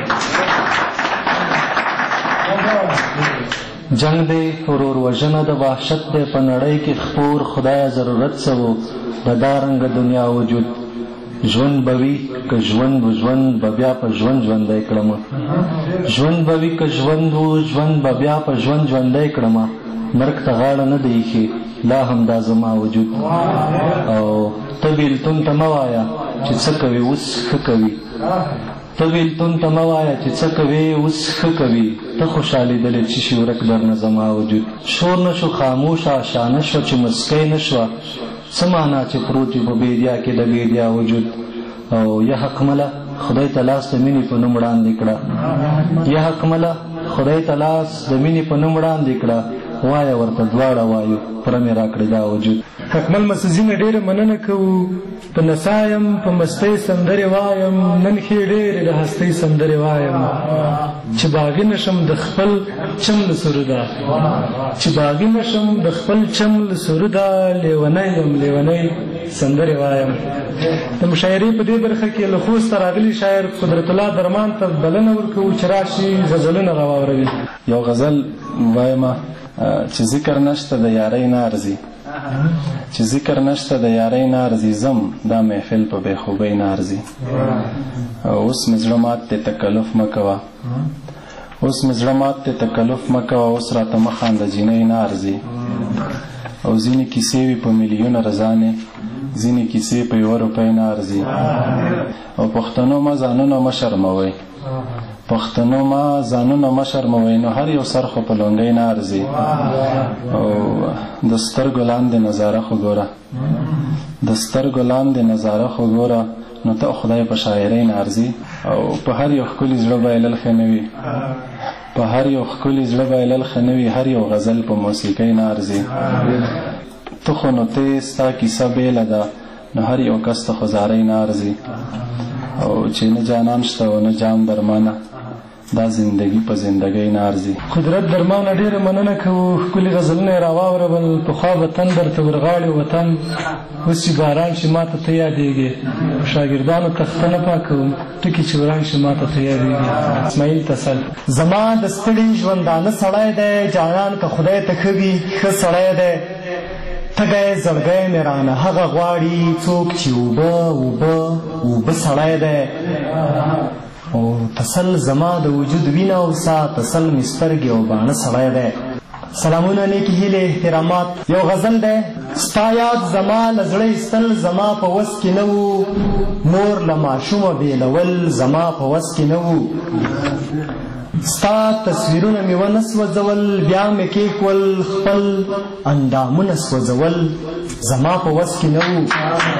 جنگ دی ورور وژنه د وحشت دی په نړۍ کې خپور خدایه ضرورت څه و د دا رنګه دنیا وجود ژوند به وي که ژوند و ژوند به بیا په ژوند ژوندی کړمه ژوند به وي که ژوند و ژوند به بیا په ژوند ژوندی کړمه مرګ ته غاړه نه دی ایښې لا هم دا زما وجود او ته بېلتون ته مه وایه چې څه کوي اوس ښه کوي ته بېلتون ته مه وایه چې څه کوي اوس ښه کوي ته خوشحالېدلې چې شي ورک درنه زما وجود شور نه شو خاموشه اشانه شوه چې مسکی نه شوه څه معنا چې پروت وي په بیدیا کې د بیدیا وجود او یا حکمله خدای ته لاس د مینې په نوم وړاندې کړه یا حکمله خدای ته لاس د مینې په نوم وړاندې کړه وایه ورته دواړه وایو پوره مې راکړې دا وجود. حکمل مسعودي نه ډېره مننه کوو. په نڅا یم په مستۍ سندرې وایم نن ښې ډېرې د هستۍ سندرې وایم چې باغي نشم د خپل چم له سروده چې باغي نشم د خپل چم له سروده لیونی یم لیونی سندرې وایم. د مشاعرې په دې برخه کې له خوست راغلي شاعر قدرت الله درمان ته بلنه ورکوو چې راشي غزلونه راواوروي. یو غزل وایمه چې ذکر نشته د یارۍ نه ارځي چې ذکر نشته د یارۍ نه ارځي ځم دا محفل په بېخوبۍ نه ارځي اوس مې زړه مات دی تکلف مه کوه اوس مې زړه مات دی تکلف مه کوه اوس راته مه خانده جینۍ نه ارځي او ځینې کیسې وي په میلیونه رضانې ځینې کیسې په یوه روپۍ نه ارځي او پښتنو مه ځانونه مه شرموئ پښتنو ما ځانونه مه شرموئ نو هر یو سر خو په لونګۍ نه ارځي او د سترګو لاندې نظاره خو ګوره د سترګو لاندې نظاره خو ګوره نو ته خدای په شاعرۍ نه ارځي او په هر یو ښکلي زړه بایلل ښه نه وي په هر یو ښکلي زړه بایلل ښه نه وي هر یو غزل په موسیقۍ نه ارځي ته خو نو ته ستا کیسه بېله ده نو هر یو کس ته خو زارۍ نه ارځي او چې نه جانان شته او نه جام درمانه دا زندگی په زندګۍ نه ارځي. قدرت درمانه ډېره مننه کوو. ښکلي غزلونه یې راواورول. پخوا وطن درته ورغاړې وطن اوس چې باران شي ما ته ته یادېږې په شاګردانو تخته نه پاکوم ټکي چې وران شي ما ته ته یادېږې. اسماعیل تسل زما د ستړي ژوندانه سړی دی جانان که خدای ته ښه وي ښه سړی دی تږی زړګی مې رانه هغه غواړي څوک چې اوبه اوبه اوبه سړی دی او تسل زما د وجود وینه او سا تسل مې سترګې او باڼه سړی دی سلامونه نیکی هیلې احترامات. یو غزل دی: ستا یاد زما له زړه ایستل زما په وس کې نه وو، مور له ماشومه بېلول زما په وس کې نه وو، ستا تصویرونه مې ونه سوځول بیا مې کېښول خپل اندامونه سوځول زما په وس کې نه وو،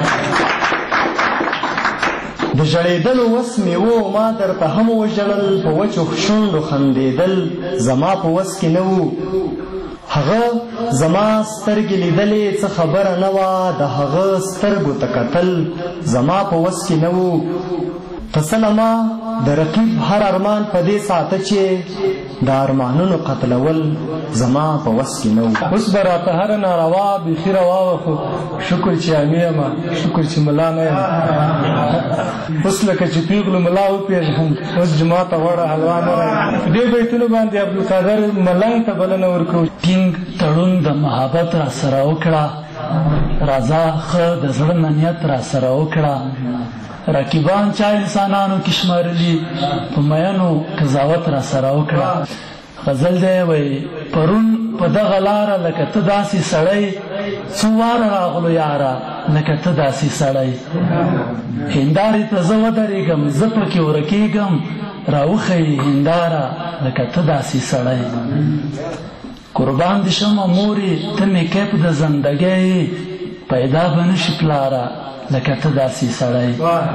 د ژړېدلو وس مې و ما درته هم وژړل، په وچو شونډو خندېدل زما په وس کې نه وو، هغه زما سترګې لیدلې څه خبره نه وه، د هغه سترګو ته کتل زما په وس کې نه وو، ته ما د رقیب هر ارمان په دې ساته چې د ارمانونو قتلول زما په وس کې نه وو. اوس به راته هره ناروا بیخي روا وه، خو شکر چې عامي یم، شکر چې ملا نه یم. اوس لکه چې پیغلو ملا وپېژنم، اوس جومات ته غوړه حلوا نه راځي. په دې بیتونو باندې عبدالقادر ملنګ ته بلنه ورکړو: ټینګ تړون د محبت را سره وکړه، راځه ښه د زړه نه نیت را سره وکړه، رقیبان چا انسانانو کې شمارلي، په میینو قضاوت را سره وکړه. غزل دی وایي: پرون په دغه لاره لکه ته داسې سړی، څو واره راغلو یاره لکه ته داسې سړی، هندارې ته زه ودرېږم زه پکې ورکېږم، راوښیي هنداره لکه ته داسې سړی، قربان دې شمه مورې ته مې کیف د زندګۍ، پیدا به نشي پلاره لکه ته داسې سړی.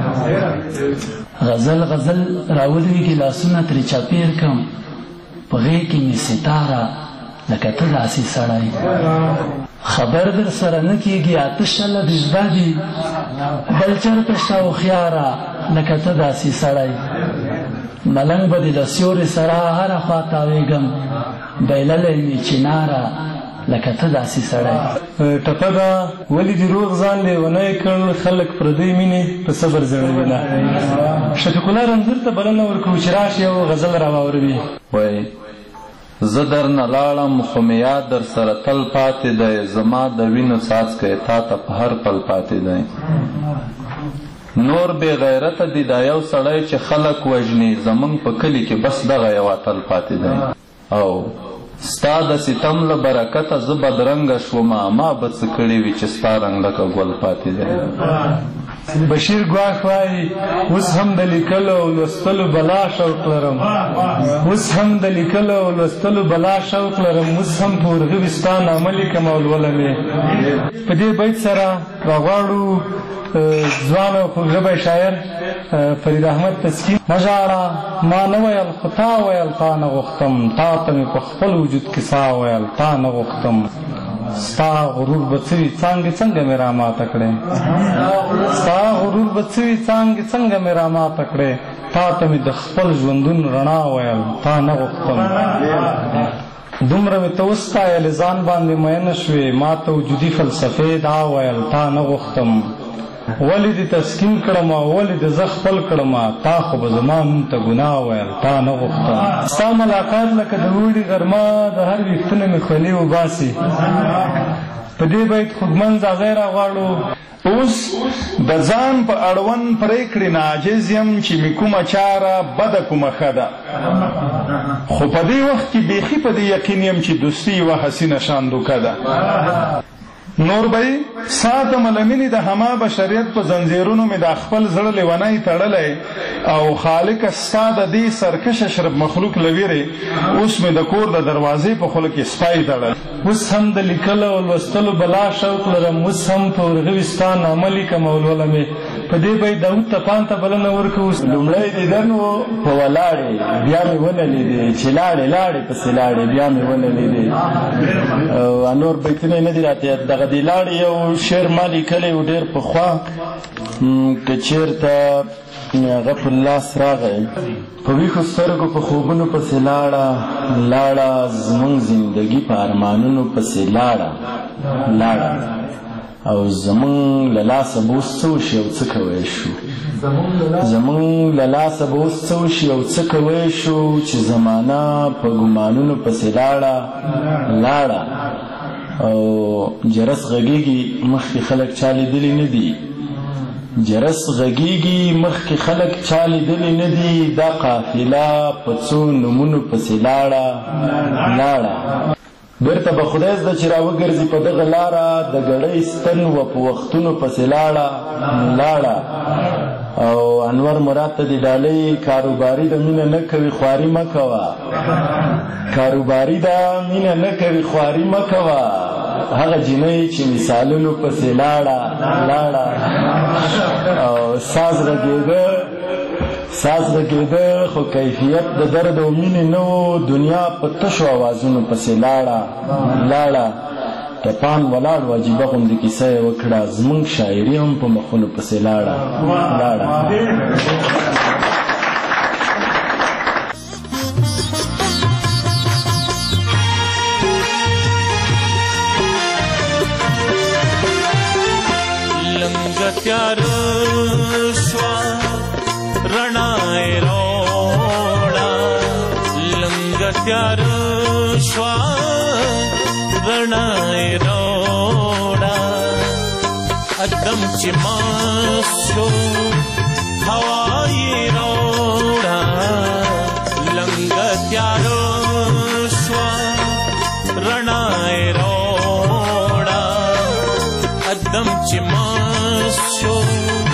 غزل غزل راولویږي لاسونه ترې چاپېر کړم، په غېږ کې مې ستاره لکه ته داسې سړی، خبر در سره نه کېږي اته شله دې زده دي، بل چېرته شته هوښیاره لکه ته داسې سړی، ملنګ به دې له سیورې سره هره خوا تاوېږم، بایللی مې چناره لکه ته داسې سړی. ټپه ده: ولې دې روغ ځان لیونی کړ، خلک پردۍ مینې په صبر زړوینه. شفیق الله رنځور ته بلنه ورکړو چې راشي یو غزل را واوروي. وایي: زه در نه لاړم خو مې یاد در سره تل پاتې دی، زما د وینو څاڅکی تا ته په هر پل پاتې دی، نور بې غیرته دي دا یو سړی چې خلک وژني، زمونږ په کلي کې بس دغه یو اتل پاتې دی، او ستا د ستم له برکته زه بدرنګه شومه، ما به څه کړي وي چې ستا رنګ لکه ګل پاتې دی. بشیر ګواښ وایي: اوس هم د لیکلو او لوستلو بلا شوق لرم، اوس هم د لیکلو او لوستلو بلا شوق لرم، اوس هم په ورغوي ستا نامه لیکم او لولم یې. په دې بیت سره راغواړو ځوان او خوږژبی شاعر فرید احمد تسکین: مه ژاړه ما نه ویل خو تا ویل، تا نه غوښتم، تا ته مې په خپل وجود کې سا ویل، تا نه غوښتم، ستا غرور به څه وي څانګې څنګه مې راماته کړې، ستا غرور به څه وي څانګې څنګه مې راماته کړې، تا ته مې د خپل ژوندون رڼا ویل، تا نه غوښتم، دومره مې ته وستایلې ځان باندې مینه شوې، ما ته وجودي فلسفې دا ویل، تا نه غوښتم، ولې دې تسکین کړم ولې دې زه خپل کړم، تا خو به زما نوم ته ګناه ویل، تا نه غوښتم، ستا ملاقات لکه د اوړي غرمه، د هر ویښتونه مې خولې وباسي. په دې بیت خوږمن زاغی راغواړو: اوس د ځان په اړوند پرېکړې نه عاجز یم چې مې کومه چاره بده کومه ښه ده، خو په دې وخت کې بیخي په دې یقین یم چې دوستي یوه حسینه شان دوکه ده. نور به ساتم له مینې د همه بشریت په زنځیرونو مې د خپل زړه لیونی تړلی، او خالقه ستا د دې سرکشه اشرف مخلوق له ویرې اوس مې د کور د دروازې په خوله کې سپی تړل. اوس هم د لیکلو او لوستلو بلا شوق لرم، اوس هم په ورغوي ستا نامه لیکم او لولم یې. په دې بیت داود طپان ته بلنه ورکوو: لومړی دیدن و په ولاړې، بیا مې ونه لیدې چې لاړې لاړې پسې لاړې، بیا مې ونه لیدې. نور بیتونه یې نه دي راته یاد. دغه دې لاړې یو شعر ما لیکلی و ډېر پخوا، که چېرته هغه په لاس راغی: په ویښو سترګو په خوبونو پسې لاړه لاړه، زمونږ زندګي په ارمانونو پسې لاړه لاړه، او زمونږ له لاسه به اوس څه وشي او څه کوی شو، زمونږ له لاسه به اوس څه وشي او څه کوی شو، چې زمانه په ګمانونو پسې لاړه لاړه، او جرس غږیږي مخکې خلک چا لیدلي نه دي، جرس غږیږي مخکې خلک چا لیدلي نه دي، دا قافله په څو نومونو پسې لاړه لاړه. بیرته به خدای زده چې راوګرځي په دغه لاره د ګړۍ ستن و په وختونو پسې لاړه لاړه او انور مراد ته د ډالۍ کاروباري د مینه نه کوي خواري مه کوه کاروباري د مینه نه کوي خواري مه کوه هغه جینۍ چې مثالونو پسې لاړه لاړه او ساز غږېده ساز غږېده خو کیفیت د درد او مینې نه و دنیا په تشو اوازونو پسې لاړه لاړه ټپان ولاړ و عجیبه غوندې کیسه یې وکړه زموږ شاعري هم په مخونو پسې لاړه لاړه تیاره شوه رڼا یې راوړه لنګه تیاره شوه رڼا یې راوړه ادم چې مست شو هوا یې راوړه لنګه تیاره شوه رڼا یې راوړه ادم چې مست شو